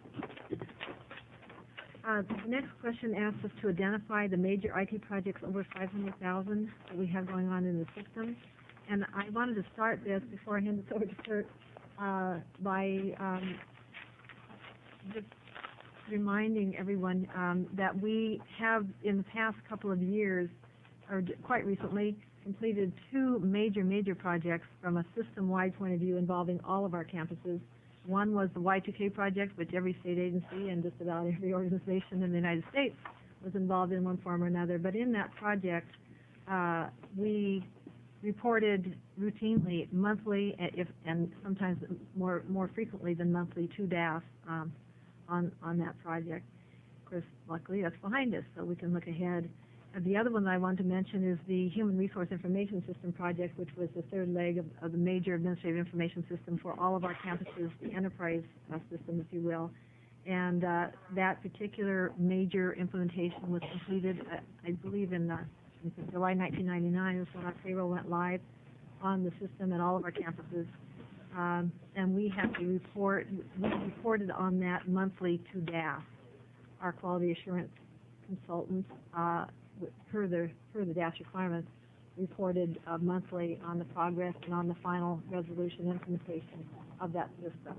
Uh, the next question asks us to identify the major I T projects over five hundred thousand that we have going on in the system. And I wanted to start this before I hand this over to Kurt uh, by um, just reminding everyone um, that we have in the past couple of years, or quite recently, completed two major, major projects from a system-wide point of view involving all of our campuses. One was the Y two K project, which every state agency and just about every organization in the United States was involved in one form or another. But in that project, uh, we reported routinely, monthly, uh, if, and sometimes more more frequently than monthly, to D A F um, on on that project. Of course, luckily that's behind us, so we can look ahead. And the other one that I want to mention is the Human Resource Information System project, which was the third leg of, of the major administrative information system for all of our campuses, the enterprise uh, system, if you will. And uh, that particular major implementation was completed, uh, I believe, in, uh, in July nineteen ninety-nine is when our payroll went live on the system at all of our campuses. Um, and we have to report, we reported on that monthly to D A F, our quality assurance consultants, uh, per the, per the D A F's requirements, reported uh, monthly on the progress and on the final resolution implementation of that system.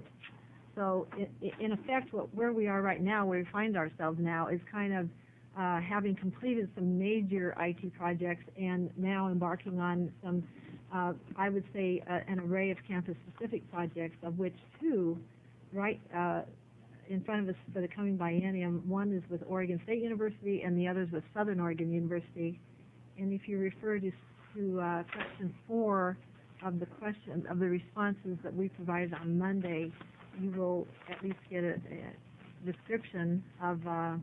So in, in effect, what, where we are right now, where we find ourselves now, is kind of uh, having completed some major I T projects and now embarking on some, uh, I would say, uh, an array of campus-specific projects, of which two, right, uh, in front of us for the coming biennium. One is with Oregon State University and the other is with Southern Oregon University. And if you refer to, to uh, question four of the question of the responses that we provided on Monday, you will at least get a, a description of, uh,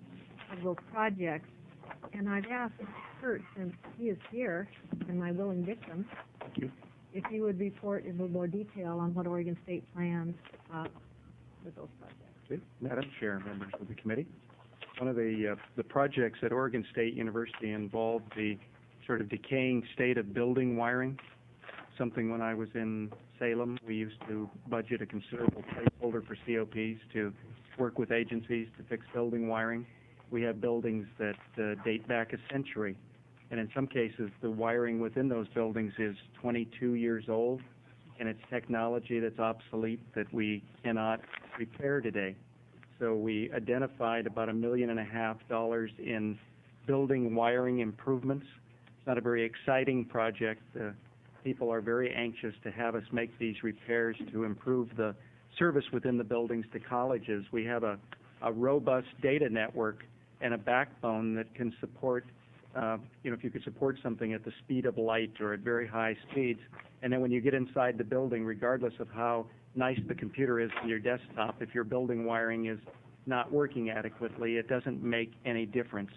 of those projects. And I've asked Kurt, since he is here and my willing victim, Thank you. if he would report in a little more detail on what Oregon State plans uh, with those projects. Okay. Madam Chair, members of the committee, one of the uh, the projects at Oregon State University involved the sort of decaying state of building wiring. Something when I was in Salem, we used to budget a considerable placeholder for C O Ps to work with agencies to fix building wiring. We have buildings that uh, date back a century, and in some cases, the wiring within those buildings is twenty-two years old, and it's technology that's obsolete that we cannot repair today. So we identified about a million and a half dollars in building wiring improvements. It's not a very exciting project. Uh, people are very anxious to have us make these repairs to improve the service within the buildings to colleges. We have a, a robust data network and a backbone that can support Uh, you know, if you could support something at the speed of light or at very high speeds, and then when you get inside the building, regardless of how nice the computer is on your desktop, if your building wiring is not working adequately, it doesn't make any difference.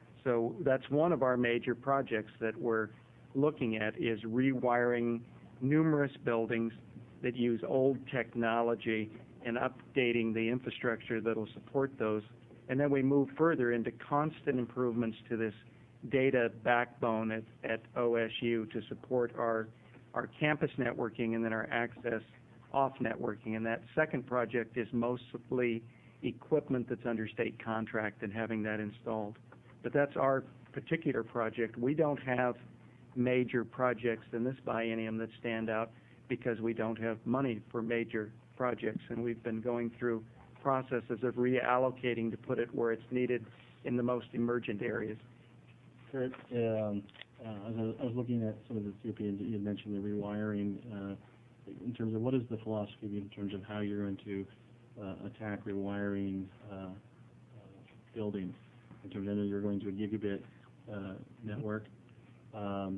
So that's one of our major projects that we're looking at, is rewiring numerous buildings that use old technology and updating the infrastructure that will support those. And then we move further into constant improvements to this data backbone at, at O S U to support our, our campus networking and then our access off networking. And that second project is mostly equipment that's under state contract and having that installed. But that's our particular project. We don't have major projects in this biennium that stand out because we don't have money for major projects, and we've been going through processes of reallocating to put it where it's needed in the most emergent areas. Kurt, um, uh, as I was, I was looking at some of the C O Ps that you had mentioned, the rewiring, uh, in terms of what is the philosophy in terms of how you're going to uh, attack rewiring uh, uh, buildings? In terms of, I know you're going to a gigabit uh, network. Um,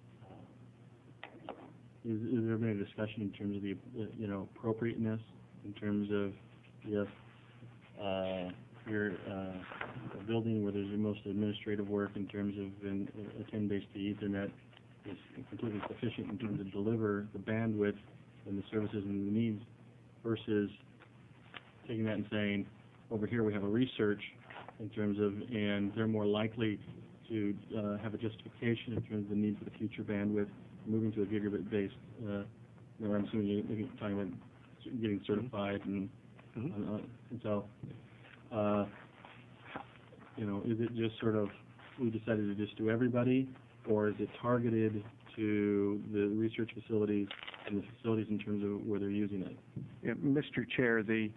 is, is there been a discussion in terms of the, uh, you know, appropriateness in terms of if uh, you're uh, a building where there's the most administrative work in terms of in, a ten base to Ethernet is completely sufficient in terms of deliver the bandwidth and the services and the needs, versus taking that and saying, over here we have a research in terms of, and they're more likely to uh, have a justification in terms of the need for the future bandwidth, moving to a gigabit-based, uh, you know, I'm assuming you're you're talking about getting certified and, Mm-hmm. uh, and so, uh, you know, is it just sort of, we decided to just do everybody, or is it targeted to the research facilities and the facilities in terms of where they're using it? Yeah, Mister Chair, the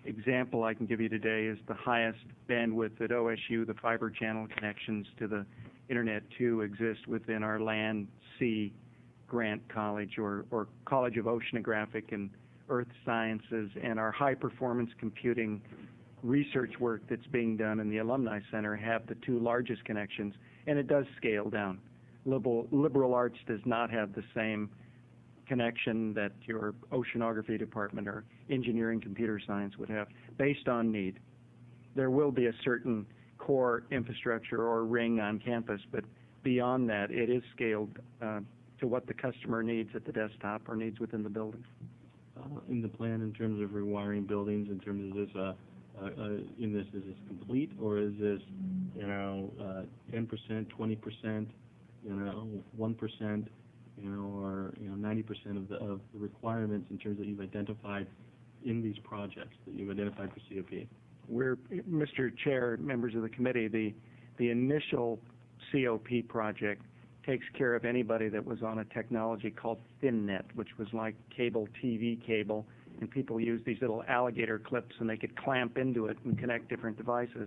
example I can give you today is the highest bandwidth at O S U. The fiber channel connections to the Internet two exist within our Land C Grant College, or, or College of Oceanographic and Earth Sciences, and our high-performance computing research work that's being done in the Alumni Center have the two largest connections, and it does scale down. Liberal, liberal arts does not have the same connection that your oceanography department or engineering computer science would have, based on need. There will be a certain core infrastructure or ring on campus, but beyond that, it is scaled uh, to what the customer needs at the desktop or needs within the building. Uh, in the plan, in terms of rewiring buildings, in terms of this, uh, uh, uh, in this, is this complete, or is this, you know, uh, ten percent, twenty percent, you know, one percent, you know, or, you know, ninety percent of the, of the requirements in terms that you've identified in these projects that you've identified for C O P? We're, Mister Chair, members of the committee, the, the initial C O P project takes care of anybody that was on a technology called ThinNet, which was like cable T V cable, and people used these little alligator clips and they could clamp into it and connect different devices.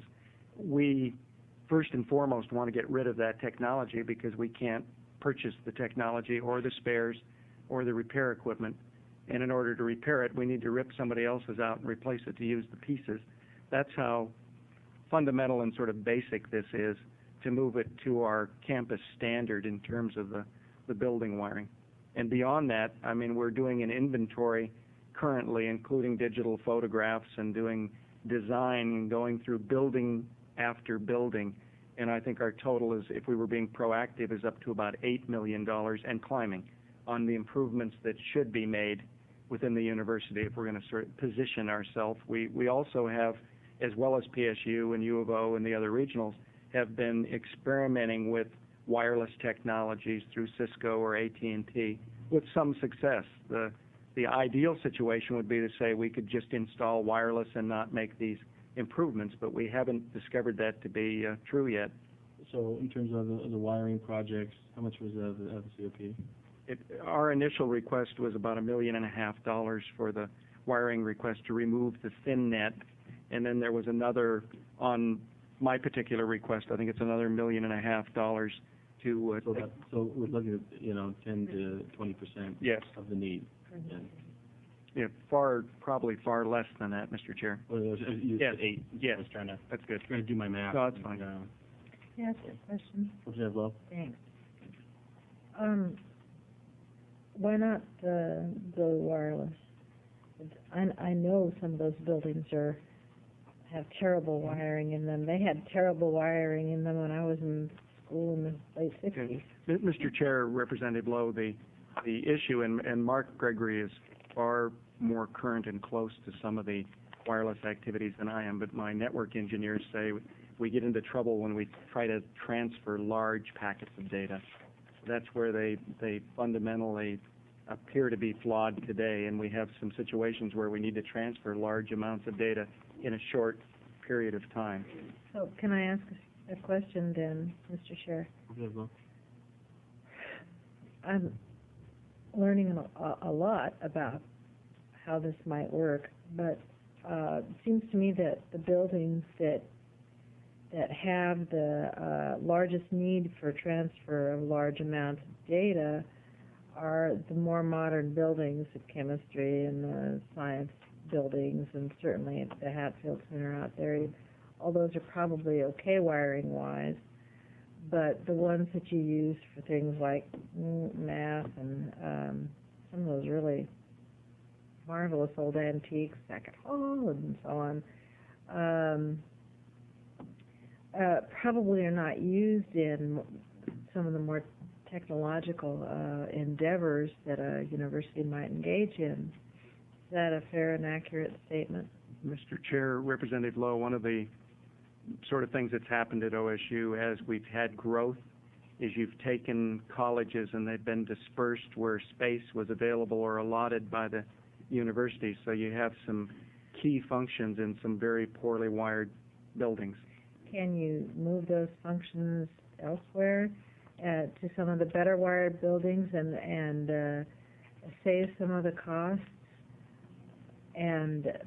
We, first and foremost, want to get rid of that technology because we can't purchase the technology or the spares or the repair equipment. And in order to repair it, we need to rip somebody else's out and replace it to use the pieces. That's how fundamental and sort of basic this is, to move it to our campus standard in terms of the, the building wiring. And beyond that, I mean, we're doing an inventory currently, including digital photographs and doing design and going through building after building. And I think our total is, if we were being proactive, is up to about eight million dollars and climbing on the improvements that should be made within the university if we're going to sort of position ourselves. We, we also have, as well as P S U and U of O and the other regionals, have been experimenting with wireless technologies through Cisco or A T and T with some success. The, the ideal situation would be to say we could just install wireless and not make these improvements, but we haven't discovered that to be uh, true yet. So in terms of the, the wiring projects, how much was of the, of the C O P? It, our initial request was about a million and a half dollars for the wiring request to remove the thin net, and then there was another on my particular request. I think it's another million and a half dollars to. Uh, so, that, so we're looking at, you know, ten to twenty percent. Yes. Of the need. Yeah. Yeah, far probably far less than that, Mister Chair. Well, it was, you yes. said eight. Yes. I was trying to. That's good. Trying to do my math. No, that's fine. And, uh, Can I ask you a question? Representative Lowe? Thanks. Um, why not uh, go wireless? I, I know some of those buildings are have terrible wiring in them. They had terrible wiring in them when I was in school in the late sixties. Okay. Mister Chair, Representative Lowe, the the issue, and, and Mark Gregory is far more current and close to some of the wireless activities than I am, but my network engineers say we get into trouble when we try to transfer large packets of data. That's where they, they fundamentally appear to be flawed today, and we have some situations where we need to transfer large amounts of data in a short period of time. So can I ask a, a question then, Mister Chair? Representative Lowe? I'm learning a, a lot about how this might work, but uh, it seems to me that the buildings that that have the uh, largest need for transfer of large amounts of data are the more modern buildings, the chemistry and the science buildings, and certainly at the Hatfield Center out there. All those are probably okay wiring-wise, but the ones that you use for things like math and um, some of those really marvelous old antiques, Beckett Hall and so on, um, uh, probably are not used in some of the more technological uh, endeavors that a university might engage in. Is that a fair and accurate statement? Mister Chair, Representative Lowe, one of the sort of things that's happened at O S U as we've had growth is you've taken colleges and they've been dispersed where space was available or allotted by the university, so you have some key functions in some very poorly wired buildings. Can you move those functions elsewhere uh, to some of the better wired buildings and, and uh, save some of the costs? And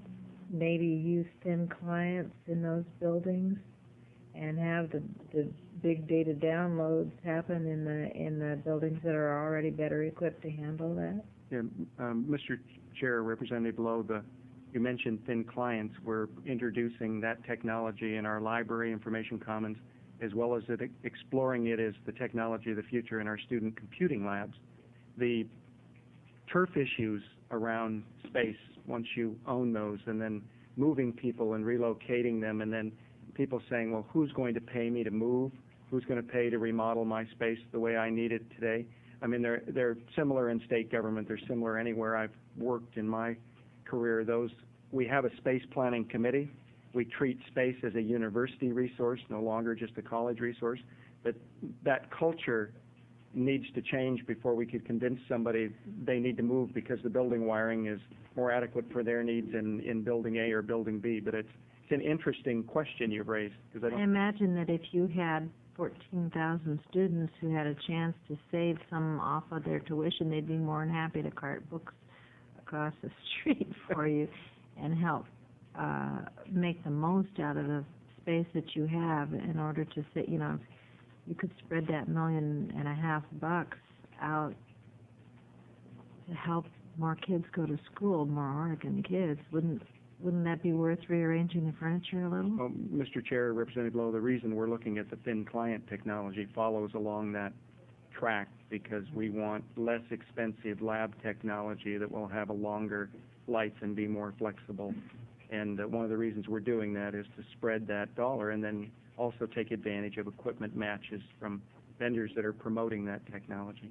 maybe use thin clients in those buildings and have the, the big data downloads happen in the, in the buildings that are already better equipped to handle that? Yeah, um, Mister Chair, Representative Lowe, the, you mentioned thin clients. We're introducing that technology in our library information commons, as well as it, exploring it as the technology of the future in our student computing labs. The turf issues around space, once you own those, and then moving people and relocating them, and then people saying, well, who's going to pay me to move? Who's going to pay to remodel my space the way I need it today? I mean, they're, they're similar in state government. They're similar anywhere I've worked in my career. Those, we have a space planning committee. We treat space as a university resource, no longer just a college resource. But that culture needs to change before we could convince somebody they need to move because the building wiring is more adequate for their needs in, in building A or building B. But it's, it's an interesting question you've raised. Because I, don't I imagine that if you had fourteen thousand students who had a chance to save some off of their tuition, they'd be more than happy to cart books across the street for you and help uh, make the most out of the space that you have in order to sit, you know, you could spread that million and a half bucks out to help more kids go to school, more Oregon kids. Wouldn't wouldn't that be worth rearranging the furniture a little? well, Mister Chair, Representative Lowe, the reason we're looking at the thin client technology follows along that track because we want less expensive lab technology that will have a longer life and be more flexible. And uh, one of the reasons we're doing that is to spread that dollar and then also take advantage of equipment matches from vendors that are promoting that technology.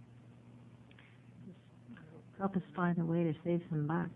Help us find a way to save some bucks.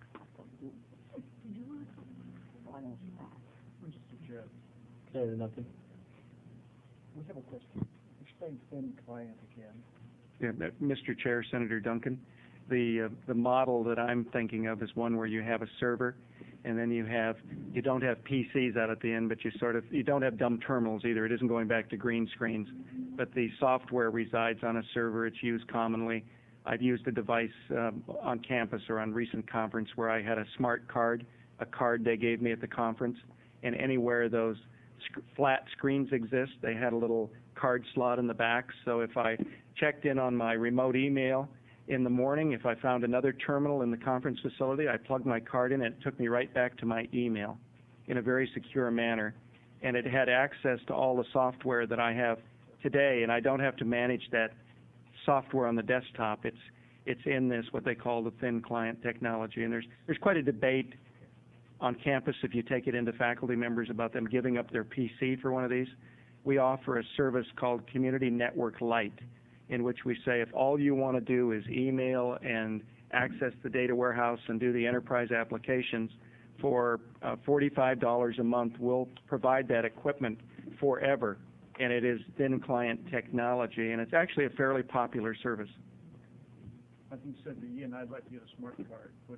Mister Chair, Okay, nothing. we have a question. Explain thin client again. Yeah, uh, Mister Chair, Senator Duncan, the uh, the model that I'm thinking of is one where you have a server, and then you have you don't have P Cs out at the end, but you sort of you don't have dumb terminals either. It isn't going back to green screens, but the software resides on a server. It's used commonly. I've used a device um, on campus or on recent conference where I had a smart card, a card they gave me at the conference, and anywhere those sc- flat screens exist, they had a little card slot in the back. So if I checked in on my remote email in the morning, if I found another terminal in the conference facility, I plugged my card in and it took me right back to my email in a very secure manner. And it had access to all the software that I have today, and I don't have to manage that software on the desktop. It's it's in this, what they call the thin client technology. And there's there's quite a debate on campus if you take it into faculty members about them giving up their P C for one of these. We offer a service called Community Network Lite, in which we say if all you want to do is email and access the data warehouse and do the enterprise applications for uh, forty-five dollars a month, we'll provide that equipment forever. And it is thin client technology, and it's actually a fairly popular service. I think said to Ian, I'd like to get a smart card. What-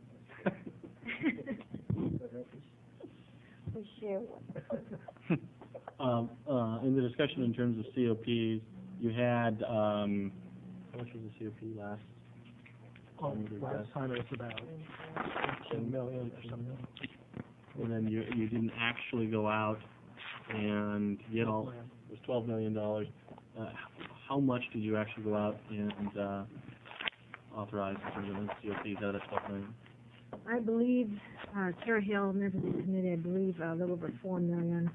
Does that help us? We share one. Um, uh, in the discussion in terms of C O Ps, you had, um, how much was the C O P last? Oh, last time it was about ten million or something. And then you, you didn't actually go out and get all, it was twelve million dollars. Uh, how much did you actually go out and, uh, authorize in terms of C O Ps out of that twelve million? I believe, uh, Tara Hill, members of the committee, I believe a little over four million.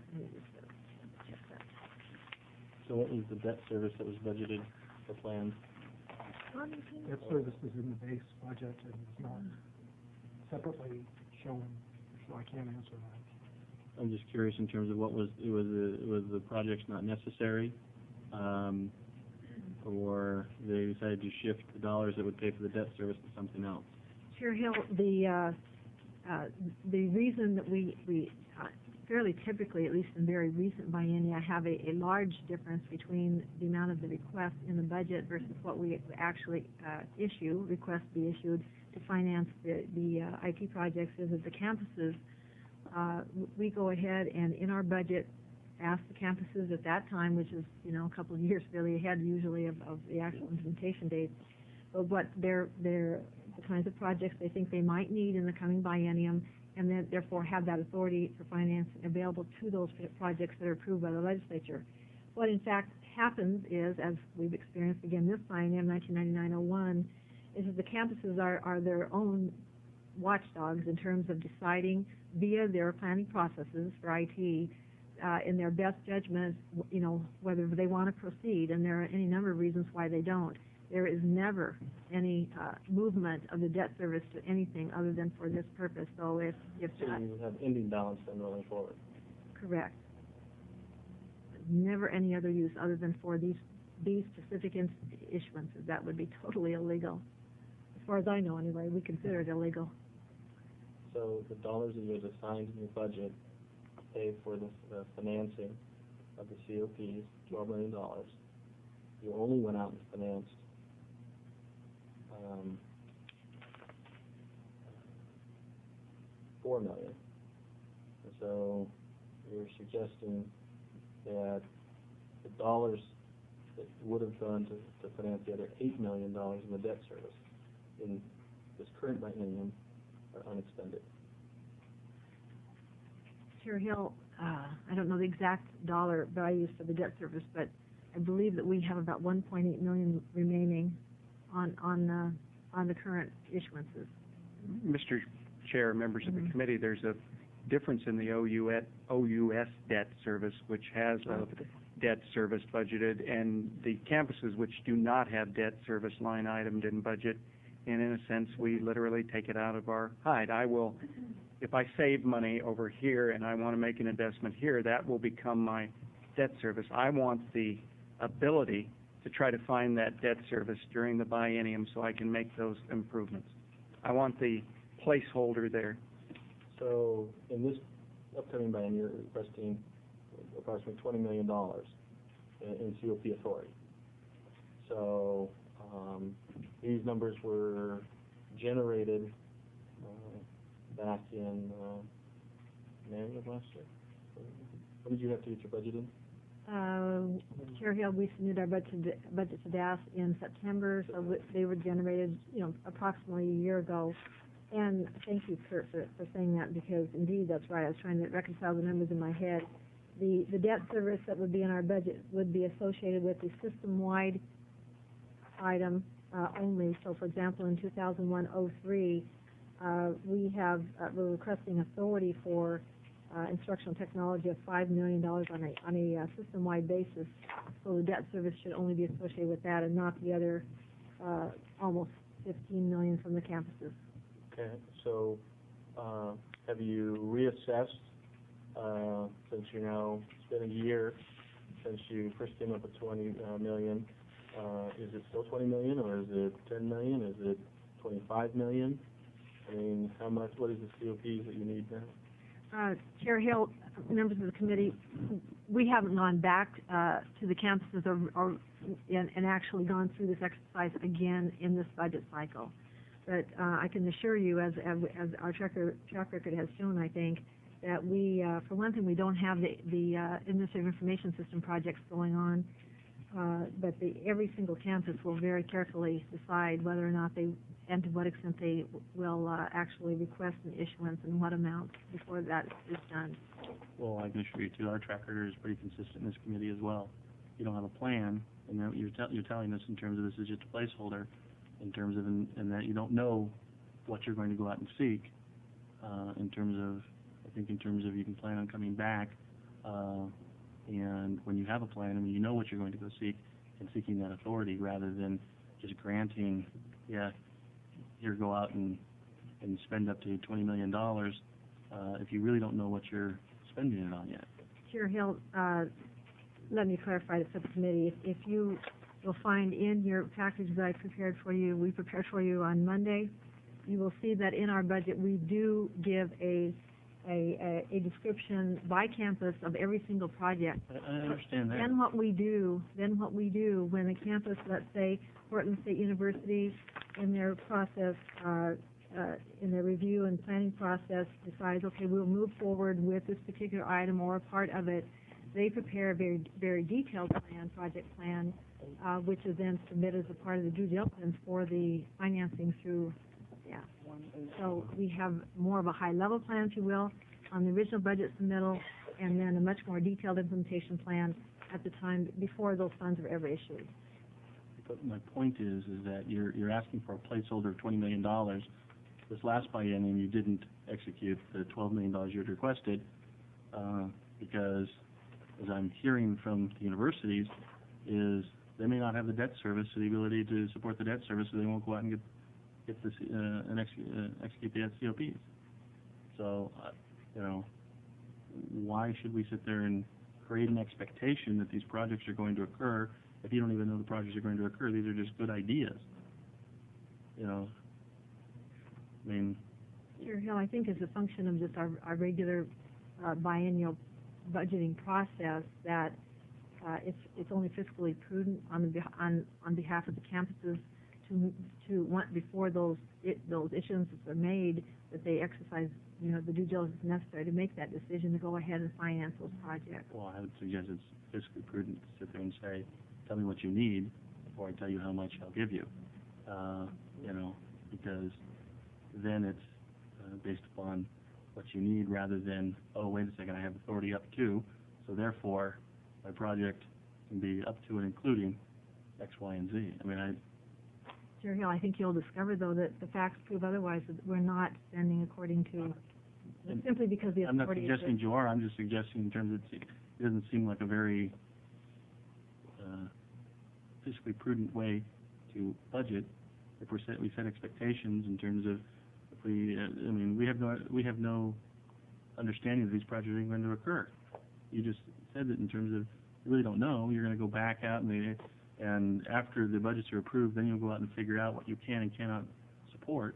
So what was the debt service that was budgeted or planned? That service is in the base budget and is not separately shown, so I can't answer that. I'm just curious in terms of what was, it was, the- it was the projects not necessary, um, or they decided to shift the dollars that would pay for the debt service to something else? Chair Hill, the, uh, uh, the reason that we, we uh, fairly typically, at least in very recent biennia, have a, a large difference between the amount of the request in the budget versus what we actually uh, issue, request be issued to finance the, the uh, I T projects is that the campuses, uh, we go ahead and in our budget ask the campuses at that time, which is, you know, a couple of years really ahead usually of, of the actual implementation dates, but what their, their, the kinds of projects they think they might need in the coming biennium, and then therefore have that authority for financing available to those projects that are approved by the legislature. What in fact happens is, as we've experienced again this biennium, nineteen ninety-nine oh one, is that the campuses are, are their own watchdogs in terms of deciding via their planning processes for I T, uh, in their best judgment, you know, whether they want to proceed, and there are any number of reasons why they don't. There is never any uh, movement of the debt service to anything other than for this purpose. So if, if So you would have ending balance then rolling forward. correct, never any other use other than for these these specific ins- issuances. That would be totally illegal. As far as I know, anyway, we consider it illegal. So the dollars that you had assigned in your budget pay for the, the financing of the C O Ps, twelve million dollars. You only went out and financed um, four million. And so you're suggesting that the dollars that would have gone to, to finance the other eight million dollars in the debt service in this current biennium are unexpended. Chair Hill, uh, I don't know the exact dollar values for the debt service, but I believe that we have about one point eight million remaining on on uh, on the current issuances. Mister Chair, members of the Mhm. committee, there's a difference in the O U S, O U S debt service, which has a debt service budgeted, and the campuses which do not have debt service line itemed in budget, and in a sense, we literally take it out of our hide. I will, if I save money over here and I want to make an investment here, that will become my debt service. I want the ability to try to find that debt service during the biennium so I can make those improvements. I want the placeholder there. So in this upcoming biennium, you're requesting approximately twenty million dollars in, in C O P authority. So um, these numbers were generated uh, back in uh, May of last year. When did you have to get your budget in? Uh, Chair Hill, we submitted our budget to, budget to D A S in September, so w- they were generated, you know, approximately a year ago. And thank you, Kurt, for, for saying that, because indeed, that's right, I was trying to reconcile the numbers in my head. The, the debt service that would be in our budget would be associated with the system-wide item uh, only. So, for example, in two thousand one oh three, uh, we have, uh, we're requesting authority for uh, instructional technology of five million dollars on a, on a uh, system-wide basis. So the debt service should only be associated with that and not the other uh, almost fifteen million dollars from the campuses. Okay, so uh, have you reassessed, uh, since you know it's been a year since you first came up with twenty uh, million, uh, is it still twenty million, or is it ten million, is it twenty-five million? I mean, how much, what is the C O Ps that you need now? Uh, Chair Hill, members of the committee, we haven't gone back uh, to the campuses or, or and, and actually gone through this exercise again in this budget cycle. But uh, I can assure you, as, as, as our track, track record has shown, I think, that we, uh, for one thing, we don't have the, the uh, administrative information system projects going on, uh, but the, every single campus will very carefully decide whether or not they, and to what extent they will uh, actually request an issuance and what amount before that is done. Well, I can assure you too, our track record is pretty consistent in this committee as well. You don't have a plan, and then you're, te- you're telling us in terms of this is just a placeholder, in terms of, in, in that you don't know what you're going to go out and seek, uh, in terms of, I think in terms of you can plan on coming back, uh, and when you have a plan, I mean, you know what you're going to go seek, and seeking that authority rather than just granting, yeah, here, go out and, and spend up to twenty million dollars, uh, if you really don't know what you're spending it on yet. Chair Hill, uh, let me clarify this for the committee. If, if you will find in your package that I prepared for you, we prepared for you on Monday, you will see that in our budget we do give a a, a, a description by campus of every single project. I, I understand that. Then what we do, then what we do when a campus, let's say Portland State University, in their process, uh, uh, in their review and planning process, decides, okay, we'll move forward with this particular item or a part of it, they prepare a very, very detailed plan, project plan, uh, which is then submitted as a part of the due diligence for the financing through Yeah. So we have more of a high-level plan, if you will, on the original budget submittal, and then a much more detailed implementation plan at the time before those funds were ever issued. But my point is, is that you're, you're asking for a placeholder of twenty million dollars. This last biennium, you didn't execute the twelve million dollars you had requested, uh, because, as I'm hearing from the universities, is they may not have the debt service, or the ability to support the debt service, so they won't go out and get, get this, uh, and ex- uh, execute the C O Ps. So, uh, you know, why should we sit there and create an expectation that these projects are going to occur if you don't even know the projects are going to occur? These are just good ideas. You know, I mean, Sure, Hill, I think as a function of just our, our regular uh, biennial budgeting process, that uh, it's it's only fiscally prudent on the beh- on on behalf of the campuses to to want before those it, those issuances are made, that they exercise, you know, the due diligence necessary to make that decision to go ahead and finance those projects. well, I would suggest it's fiscally prudent to sit there and say, tell me what you need before I tell you how much I'll give you. Uh, you know, because then it's uh, based upon what you need rather than, oh, wait a second, I have authority up to, so therefore my project can be up to and including X, Y, and Z. I mean, I, Sure, Hill, I think you'll discover, though, that the facts prove otherwise, that we're not spending according to, And simply because the I'm not authority is suggesting you are, I'm just suggesting in terms of, it doesn't seem like a very uh, fiscally prudent way to budget if we're set, we set expectations in terms of, if we, uh, I mean, we have no, we have no understanding that these projects are going to occur. You just said that in terms of, you really don't know, you're going to go back out and they, and after the budgets are approved, then you'll go out and figure out what you can and cannot support.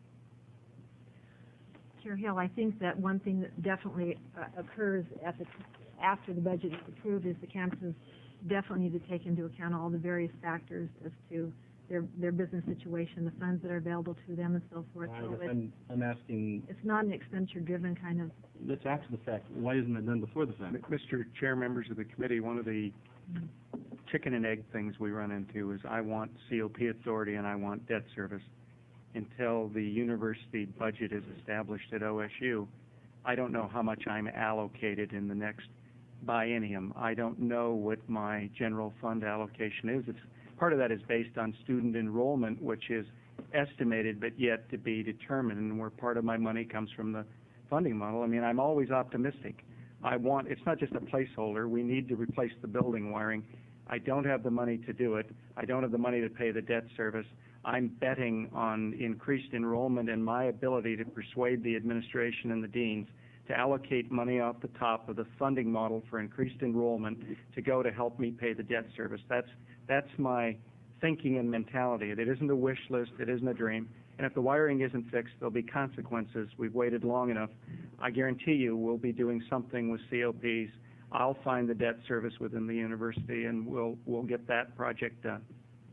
Chair Hill, I think that one thing that definitely uh, occurs at the, after the budget is approved is the campuses definitely need to take into account all the various factors as to their, their business situation, the funds that are available to them and so forth. I So guess it's, I'm, I'm asking, it's not an expenditure-driven kind of, that's after the fact, why isn't it done before the fact? Mister Chair, members of the committee, one of the chicken and egg things we run into is I want C O P authority and I want debt service. Until the university budget is established at O S U, I don't know how much I'm allocated in the next biennium. I don't know what my general fund allocation is. It's, part of that is based on student enrollment, which is estimated but yet to be determined, and where part of my money comes from the funding model. I mean, I'm always optimistic. I want, it's not just a placeholder. We need to replace the building wiring. I don't have the money to do it. I don't have the money to pay the debt service. I'm betting on increased enrollment and my ability to persuade the administration and the deans to allocate money off the top of the funding model for increased enrollment to go to help me pay the debt service. That's, that's my thinking and mentality. It isn't a wish list. It isn't a dream. And if the wiring isn't fixed, there'll be consequences. We've waited long enough. I guarantee you we'll be doing something with C O Ps. I'll find the debt service within the university, and we'll, we'll get that project done.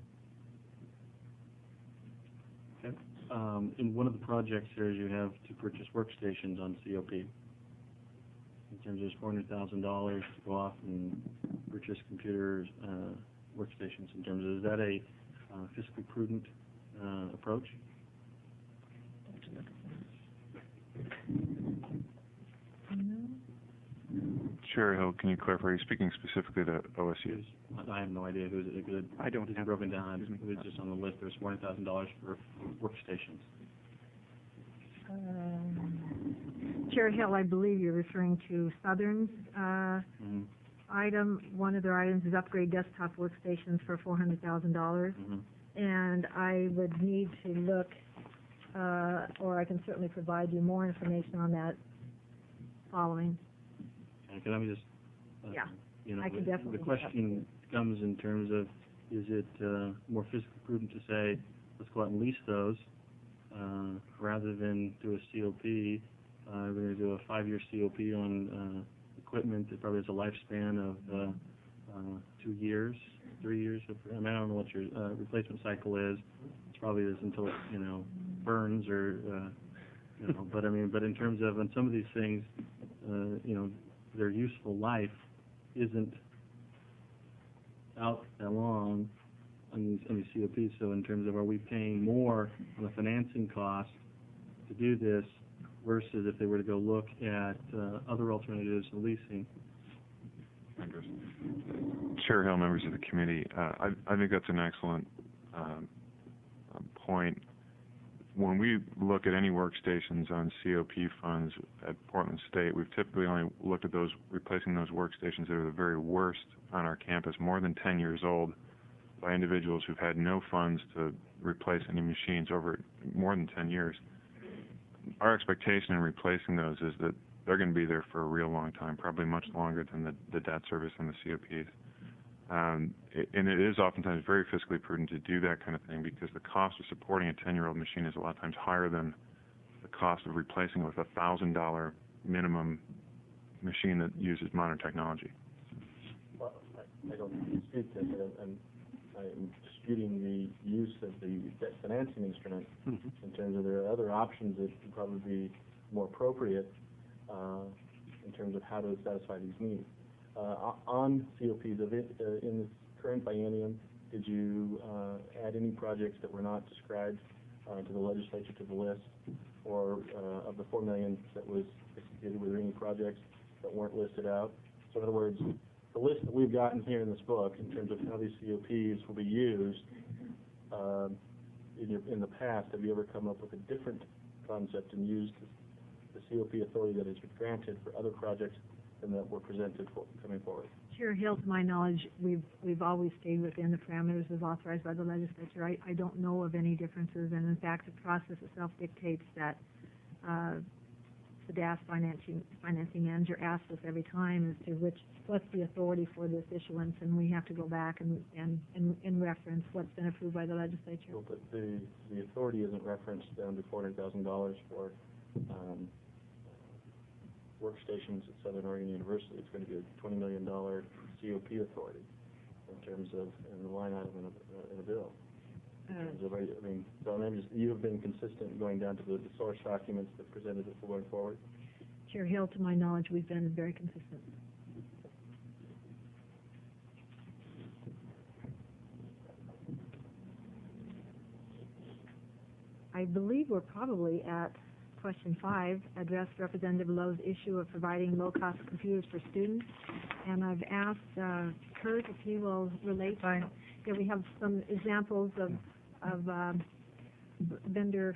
Okay. Um, in one of the projects here, you have to purchase workstations on C O P. In terms of four hundred thousand dollars to go off and purchase computers, uh, workstations in terms of, is that a uh, fiscally prudent uh, approach? Chair Hill, can you clarify, are you speaking specifically to O S U? I have no idea who's it, it, I don't it's have broken down, it was just on the list, there's four hundred thousand dollars for workstations. um, Chair Hill, I believe you're referring to Southern's uh, Mm-hmm. item. One of their items is upgrade desktop workstations for four hundred thousand dollars. Mm-hmm. And I would need to look, uh, or I can certainly provide you more information on that following. Okay, can I just, uh, Yeah, you know, I could the- definitely the do that. question comes in terms of, is it uh, more fiscally prudent to say, let's go out and lease those, uh, rather than do a C O P? Uh, we're going to do a five-year C O P on uh, equipment that probably has a lifespan of uh, uh, two years, three years. Of, I mean, I don't know what your uh, replacement cycle is. It's probably is until it, you know, burns or, uh, you know. But I mean, but in terms of on some of these things, uh, you know, their useful life isn't out that long, on these, on these C O Ps. So in terms of, are we paying more on the financing cost to do this versus if they were to go look at uh, other alternatives of leasing? Chair Hill, members of the committee, uh, I, I think that's an excellent um, uh, point. When we look at any workstations on C O P funds at Portland State, we've typically only looked at those, replacing those workstations that are the very worst on our campus, more than ten years old, by individuals who've had no funds to replace any machines over more than ten years. Our expectation in replacing those is that they're going to be there for a real long time, probably much longer than the, the debt service and the C O Ps. Um, it, and it is oftentimes very fiscally prudent to do that kind of thing because the cost of supporting a ten-year-old machine is a lot of times higher than the cost of replacing it with a one thousand dollar minimum machine that uses modern technology. Well, I, I don't dispute this, and I'm, I'm disputing the use of the debt financing instrument Mm-hmm. in terms of there are other options that would probably be more appropriate uh, in terms of how to satisfy these needs. Uh, on C O Ps, of it, uh, in this current biennium, did you uh, add any projects that were not described uh, to the legislature, to the list, or uh, of the four million that was executed, were there any projects that weren't listed out? So in other words, the list that we've gotten here in this book in terms of how these C O Ps will be used, um, in, your, in the past, have you ever come up with a different concept and used the C O P authority that has been granted for other projects than that were presented for, coming forward? Chair Hill, to my knowledge, we've, we've always stayed within the parameters as authorized by the legislature. I, I don't know of any differences, and in fact, the process itself dictates that, uh, the D A S financing, financing manager asks us every time as to which, what's the authority for this issuance, and we have to go back and, and, and, and reference what's been approved by the legislature. Well, but the, the authority isn't referenced down to four hundred thousand dollars for, um, workstations at Southern Oregon University. It's going to be a twenty million dollars C O P authority in terms of, in the line item in a, in a bill. In terms of, I mean, so I'm just, you have been consistent going down to the, the source documents that presented it for going forward? Chair Hill, to my knowledge, we've been very consistent. I believe we're probably at question five, addressed Representative Lowe's issue of providing low-cost computers for students. And I've asked uh, Kurt if he will relate. Yeah, we have some examples of, of um, vendor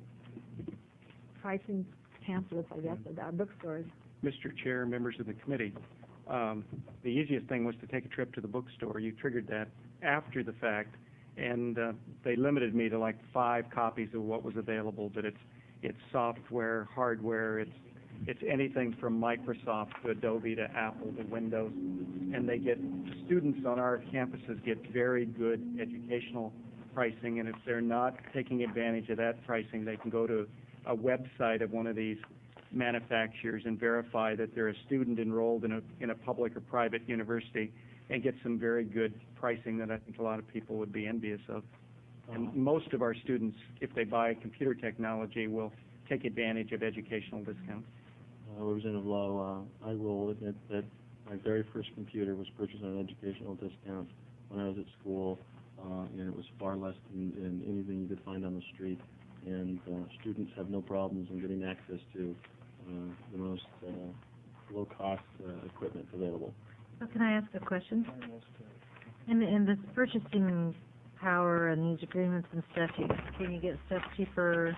pricing pamphlets, I guess, at our bookstores. Mister Chair, members of the committee, um, the easiest thing was to take a trip to the bookstore. You triggered that after the fact, and uh, they limited me to like five copies of what was available, but it's it's software, hardware, it's it's anything from Microsoft to Adobe to Apple to Windows, and they get, students on our campuses get very good educational pricing, and if they're not taking advantage of that pricing, they can go to a website of one of these manufacturers and verify that they're a student enrolled in a in a public or private university and get some very good pricing that I think a lot of people would be envious of. And most of our students, if they buy computer technology, will take advantage of educational discounts. Uh, Representative Lowe, uh, I will admit that my very first computer was purchased on an educational discount when I was at school, uh, and it was far less than, than anything you could find on the street. And uh, students have no problems in getting access to uh, the most uh, low-cost uh, equipment available. So can I ask a question? In, in this purchasing power and these agreements and stuff, you, can you get stuff cheaper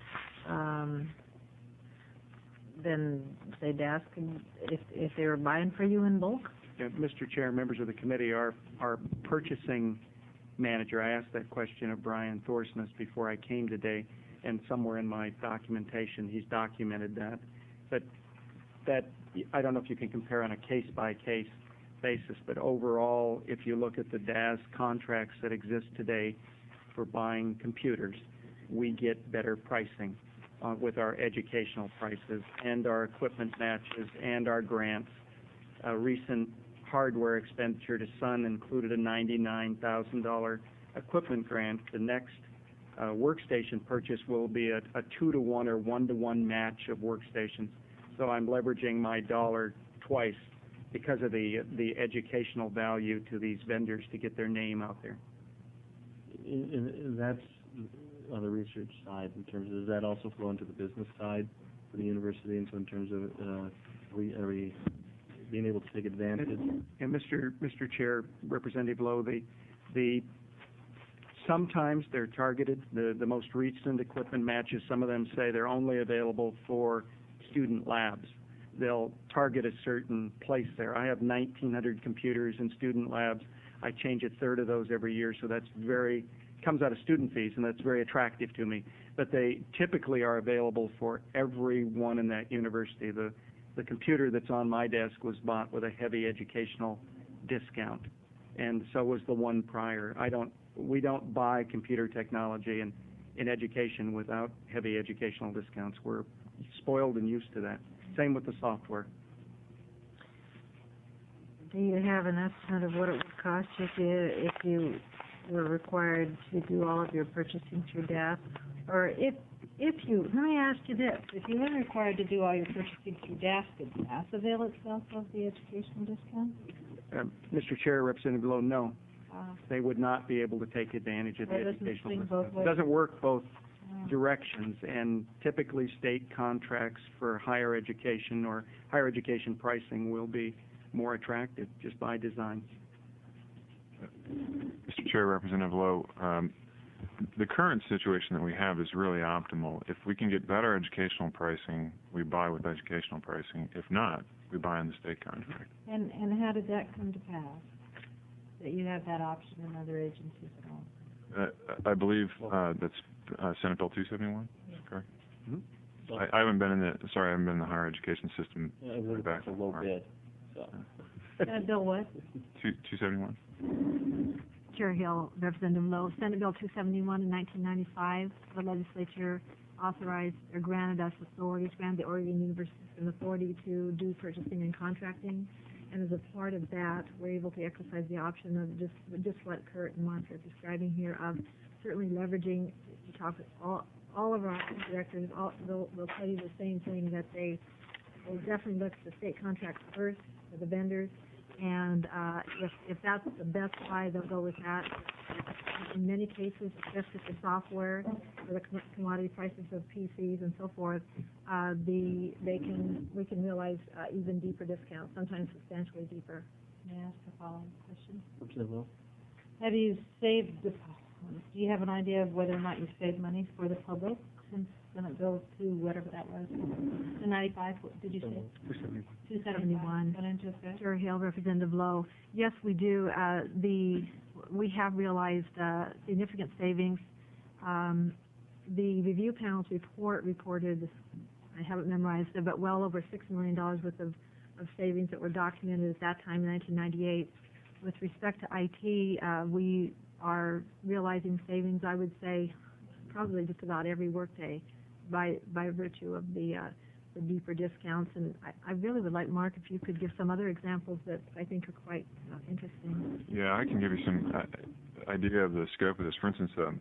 um, than, say, D A S could, if, if they were buying for you in bulk? Yeah, Mister Chair, members of the committee, our, our purchasing manager, I asked that question of Brian Thorsness before I came today, and somewhere in my documentation, he's documented that. But that, I don't know if you can compare on a case-by-case basis, but overall, if you look at the D A S contracts that exist today for buying computers, we get better pricing uh, with our educational prices and our equipment matches and our grants. A recent hardware expenditure to Sun included a ninety-nine thousand dollars equipment grant. The next uh, workstation purchase will be a, a two-to-one or one-to-one match of workstations. So I'm leveraging my dollar twice because of the the educational value to these vendors to get their name out there. in, in, in that's on the research side, in terms of, does that also flow into the business side for the university, and so in terms of, uh, are we, are we being able to take advantage? And, and Mister Mister Chair, Representative Lowe, the, the, sometimes they're targeted. The, the most recent equipment matches, some of them say they're only available for student labs. They'll target a certain place there. I have nineteen hundred computers in student labs. I change a third of those every year, so that's very, comes out of student fees, and that's very attractive to me. But they typically are available for everyone in that university. The, the computer that's on my desk was bought with a heavy educational discount, and so was the one prior. I don't, we don't buy computer technology in, in education without heavy educational discounts. We're spoiled and used to that. Same with the software. Do you have an estimate of what it would cost you if you, if you were required to do all of your purchasing through D A S? Or if, if you, let me ask you this, if you were required to do all your purchasing through D A S, could D A S avail itself of the educational discount? Uh, Mister Chair, Representative Lowe, no. Uh, They would not be able to take advantage of the That doesn't educational swing discount. both It ways. doesn't work both uh, directions, and typically state contracts for higher education or higher education pricing will be more attractive just by design. Mister Chair, Representative Lowe, um, the current situation that we have is really optimal. If we can get better educational pricing, we buy with educational pricing. If not, we buy on the state contract. And, and how did that come to pass? That you have that option in other agencies at all? Uh, I believe uh, that's uh, Senate Bill two seventy-one, correct? So, I, I haven't been in the, sorry, I haven't been in the higher education system. yeah, I believe back that's a low far. bid, so. Senate Bill what? Two, two seventy-one? Chair Hill, Representative Lowe, Senate Bill two seventy-one in nineteen ninety-five, the legislature authorized or granted us authority, granted the Oregon University an authority to do purchasing and contracting. And as a part of that, we're able to exercise the option of just, just what Kurt and Mark are describing here, of certainly leveraging, you talk, all, all of our directors, all, they'll, they'll tell you the same thing, that they will definitely look at the state contracts first for the vendors, and uh, if, if that's the best buy, they'll go with that. In many cases, especially for software, for the com- commodity prices of P Cs and so forth, uh, the, they can, we can realize uh, even deeper discounts, sometimes substantially deeper. May I ask a following question? Representative Lowe? Have you saved, the- do you have an idea of whether or not you saved money for the public since Senate Bill to whatever that was? The ninety-five, what did you say? Two seventy-one. Went into effect? Chair Hill, Representative Lowe, yes, we do. Uh, the, we have realized uh, significant savings. Um, the review panel's report reported, I haven't memorized it, but well over six million dollars worth of, of savings that were documented at that time in nineteen ninety-eight. With respect to I T, uh, we are realizing savings, I would say, probably just about every workday by, by virtue of the, uh, the deeper discounts. And I, I really would like, Mark, if you could give some other examples that I think are quite uh, interesting. Yeah, I can give you some uh, idea of the scope of this. For instance, um,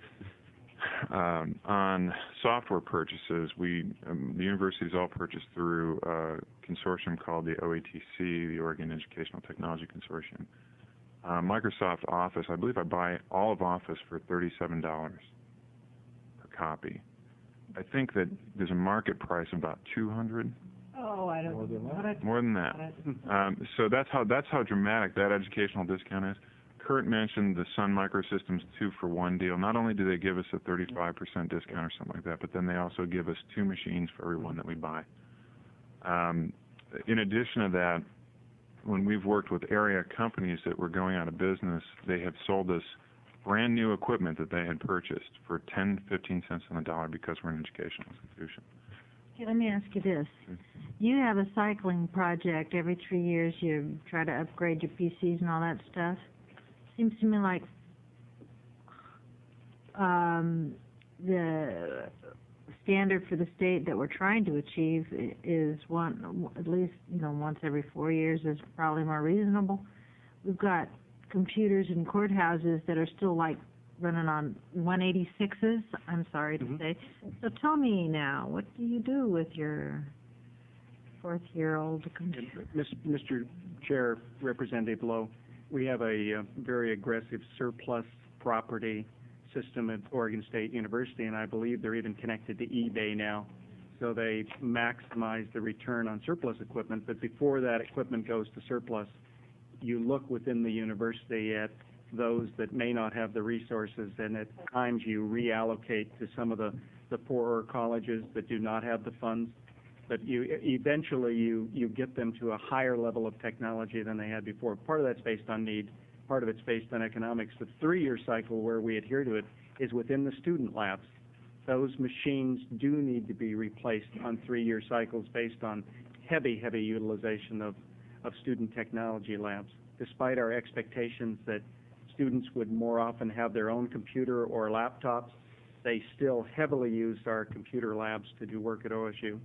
um, on software purchases, we um, the university is all purchased through a consortium called the O E T C, the Oregon Educational Technology Consortium. Uh, Microsoft Office, I believe I buy all of Office for thirty-seven dollars per copy. I think that there's a market price of about two hundred dollars. Oh, I don't know. What I- More than that. Um, so that's how that's how dramatic that educational discount is. Kurt mentioned the Sun Microsystems two for one deal. Not only do they give us a thirty-five percent discount or something like that, but then they also give us two machines for every one that we buy. Um, in addition to that, when we've worked with area companies that were going out of business, they have sold us brand new equipment that they had purchased for ten, fifteen cents on the dollar because we're an educational institution. Okay, let me ask you this. You have a cycling project every three years. You try to upgrade your P Cs and all that stuff. Seems to me like um, the standard for the state that we're trying to achieve i- is one, at least, you know, once every four years is probably more reasonable. We've got computers in courthouses that are still like running on one eighty-sixes, I'm sorry to Mhm. say. So tell me now, what do you do with your fourth-year-old computer? Mis- Mister Chair, Representative Lowe, we have a uh, very aggressive surplus property system at Oregon State University, and I believe they're even connected to eBay now. So they maximize the return on surplus equipment, but before that equipment goes to surplus, you look within the university at those that may not have the resources, and at times you reallocate to some of the, the poorer colleges that do not have the funds. But you, eventually you, you get them to a higher level of technology than they had before. Part of that's based on need, part of it's based on economics. The three-year cycle where we adhere to it is within the student labs. Those machines do need to be replaced on three-year cycles based on heavy, heavy utilization of, of student technology labs. Despite our expectations that students would more often have their own computer or laptops, they still heavily use our computer labs to do work at O S U.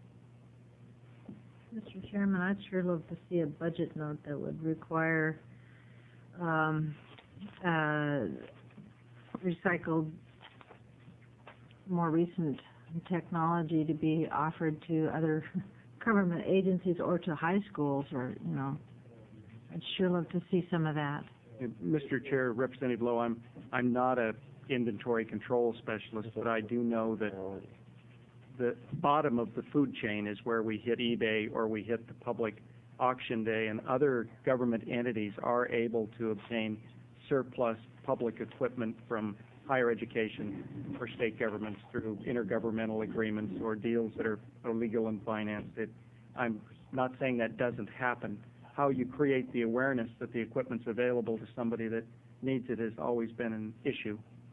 Mister Chairman, I'd sure love to see a budget note that would require um, uh, recycled, more recent technology to be offered to other government agencies or to high schools, or, you know, I'd sure love to see some of that. Mister Chair, Representative Lowe, I'm, I'm not a inventory control specialist, but I do know that the bottom of the food chain is where we hit eBay or we hit the public auction day, and other government entities are able to obtain surplus public equipment from higher education or state governments through intergovernmental agreements or deals that are legal and financed. It, I'm not saying that doesn't happen. How you create the awareness that the equipment's available to somebody that needs it has always been an issue.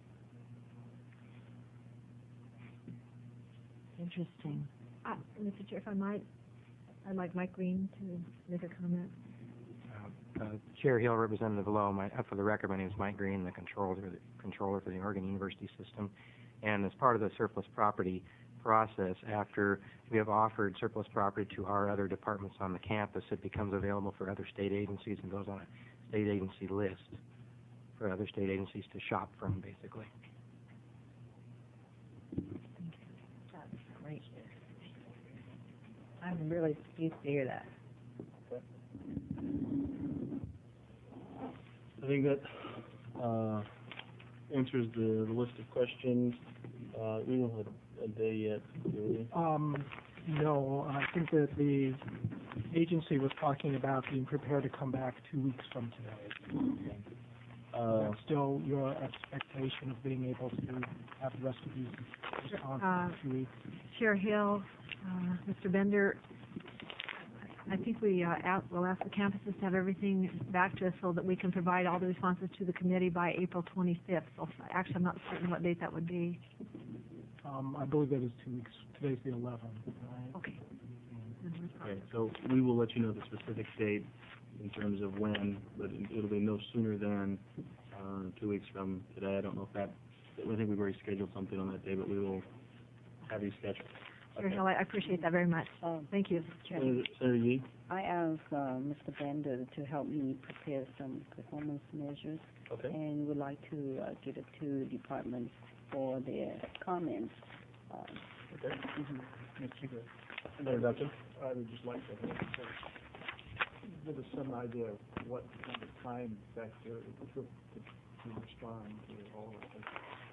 Interesting. Uh, Mister Chair, if I might, I'd like Mike Green to make a comment. Uh, Chair Hill, Representative Lowe, my, uh, for the record, my name is Mike Green, the controller, the controller for the Oregon University System. And as part of the surplus property process, after we have offered surplus property to our other departments on the campus, it becomes available for other state agencies and goes on a state agency list for other state agencies to shop from, basically. That's great. I'm really pleased to hear that. I think that uh, answers the, the list of questions. Uh, we don't have a day yet, do we? Um, no, I think that the agency was talking about being prepared to come back two weeks from today. Uh, That's still your expectation of being able to have the rest of these responses Uh, in two weeks? Chair Hill, uh, Mister Bender, I think we uh, out, we'll ask the campuses to have everything back to us so that we can provide all the responses to the committee by April twenty-fifth. So actually, I'm not certain what date that would be. Um, I believe that is two weeks. Today's the eleventh, right? Okay. okay, so we will let you know the specific date in terms of when, but it- it'll be no sooner than uh, two weeks from today. I don't know if that, I think we've already scheduled something on that day, but we will have you scheduled. Chair Hill, I I appreciate that very much. Thank you. Senator Senator Yee? I asked uh, Mister Bender to help me prepare some performance measures, Okay. and would like to uh, give it to departments for their comments. Uh, Okay. mhm. Senator Dutton? I would just like to give us some idea of what kind of time factor it took to, to respond to all of this.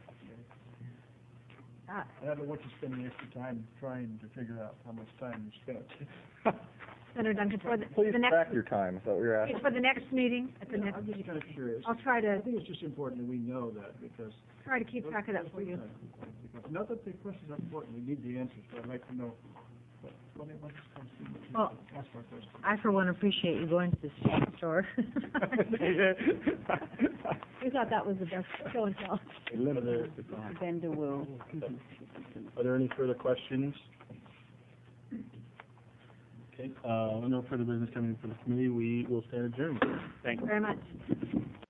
Uh, I don't know what you spend the extra time trying to figure out how much time you spent. Senator Duncan, for the, Please the next track your time, is that what you're asking? for the next meeting, at the Yeah, next I'm just meeting, kind of curious. I'll try to I think it's just important that we know that, because try to keep track of that for you. not that the questions are important, we need the answers, but I'd like to know what, what it what it comes to. Well, Ask my question. I, for one, appreciate you going to the store. We thought that was the best show and tell. Are there, Mister Bender will. are there any further questions? Okay, uh, no further business coming from the committee. We will stand adjourned. Thank you. Very much.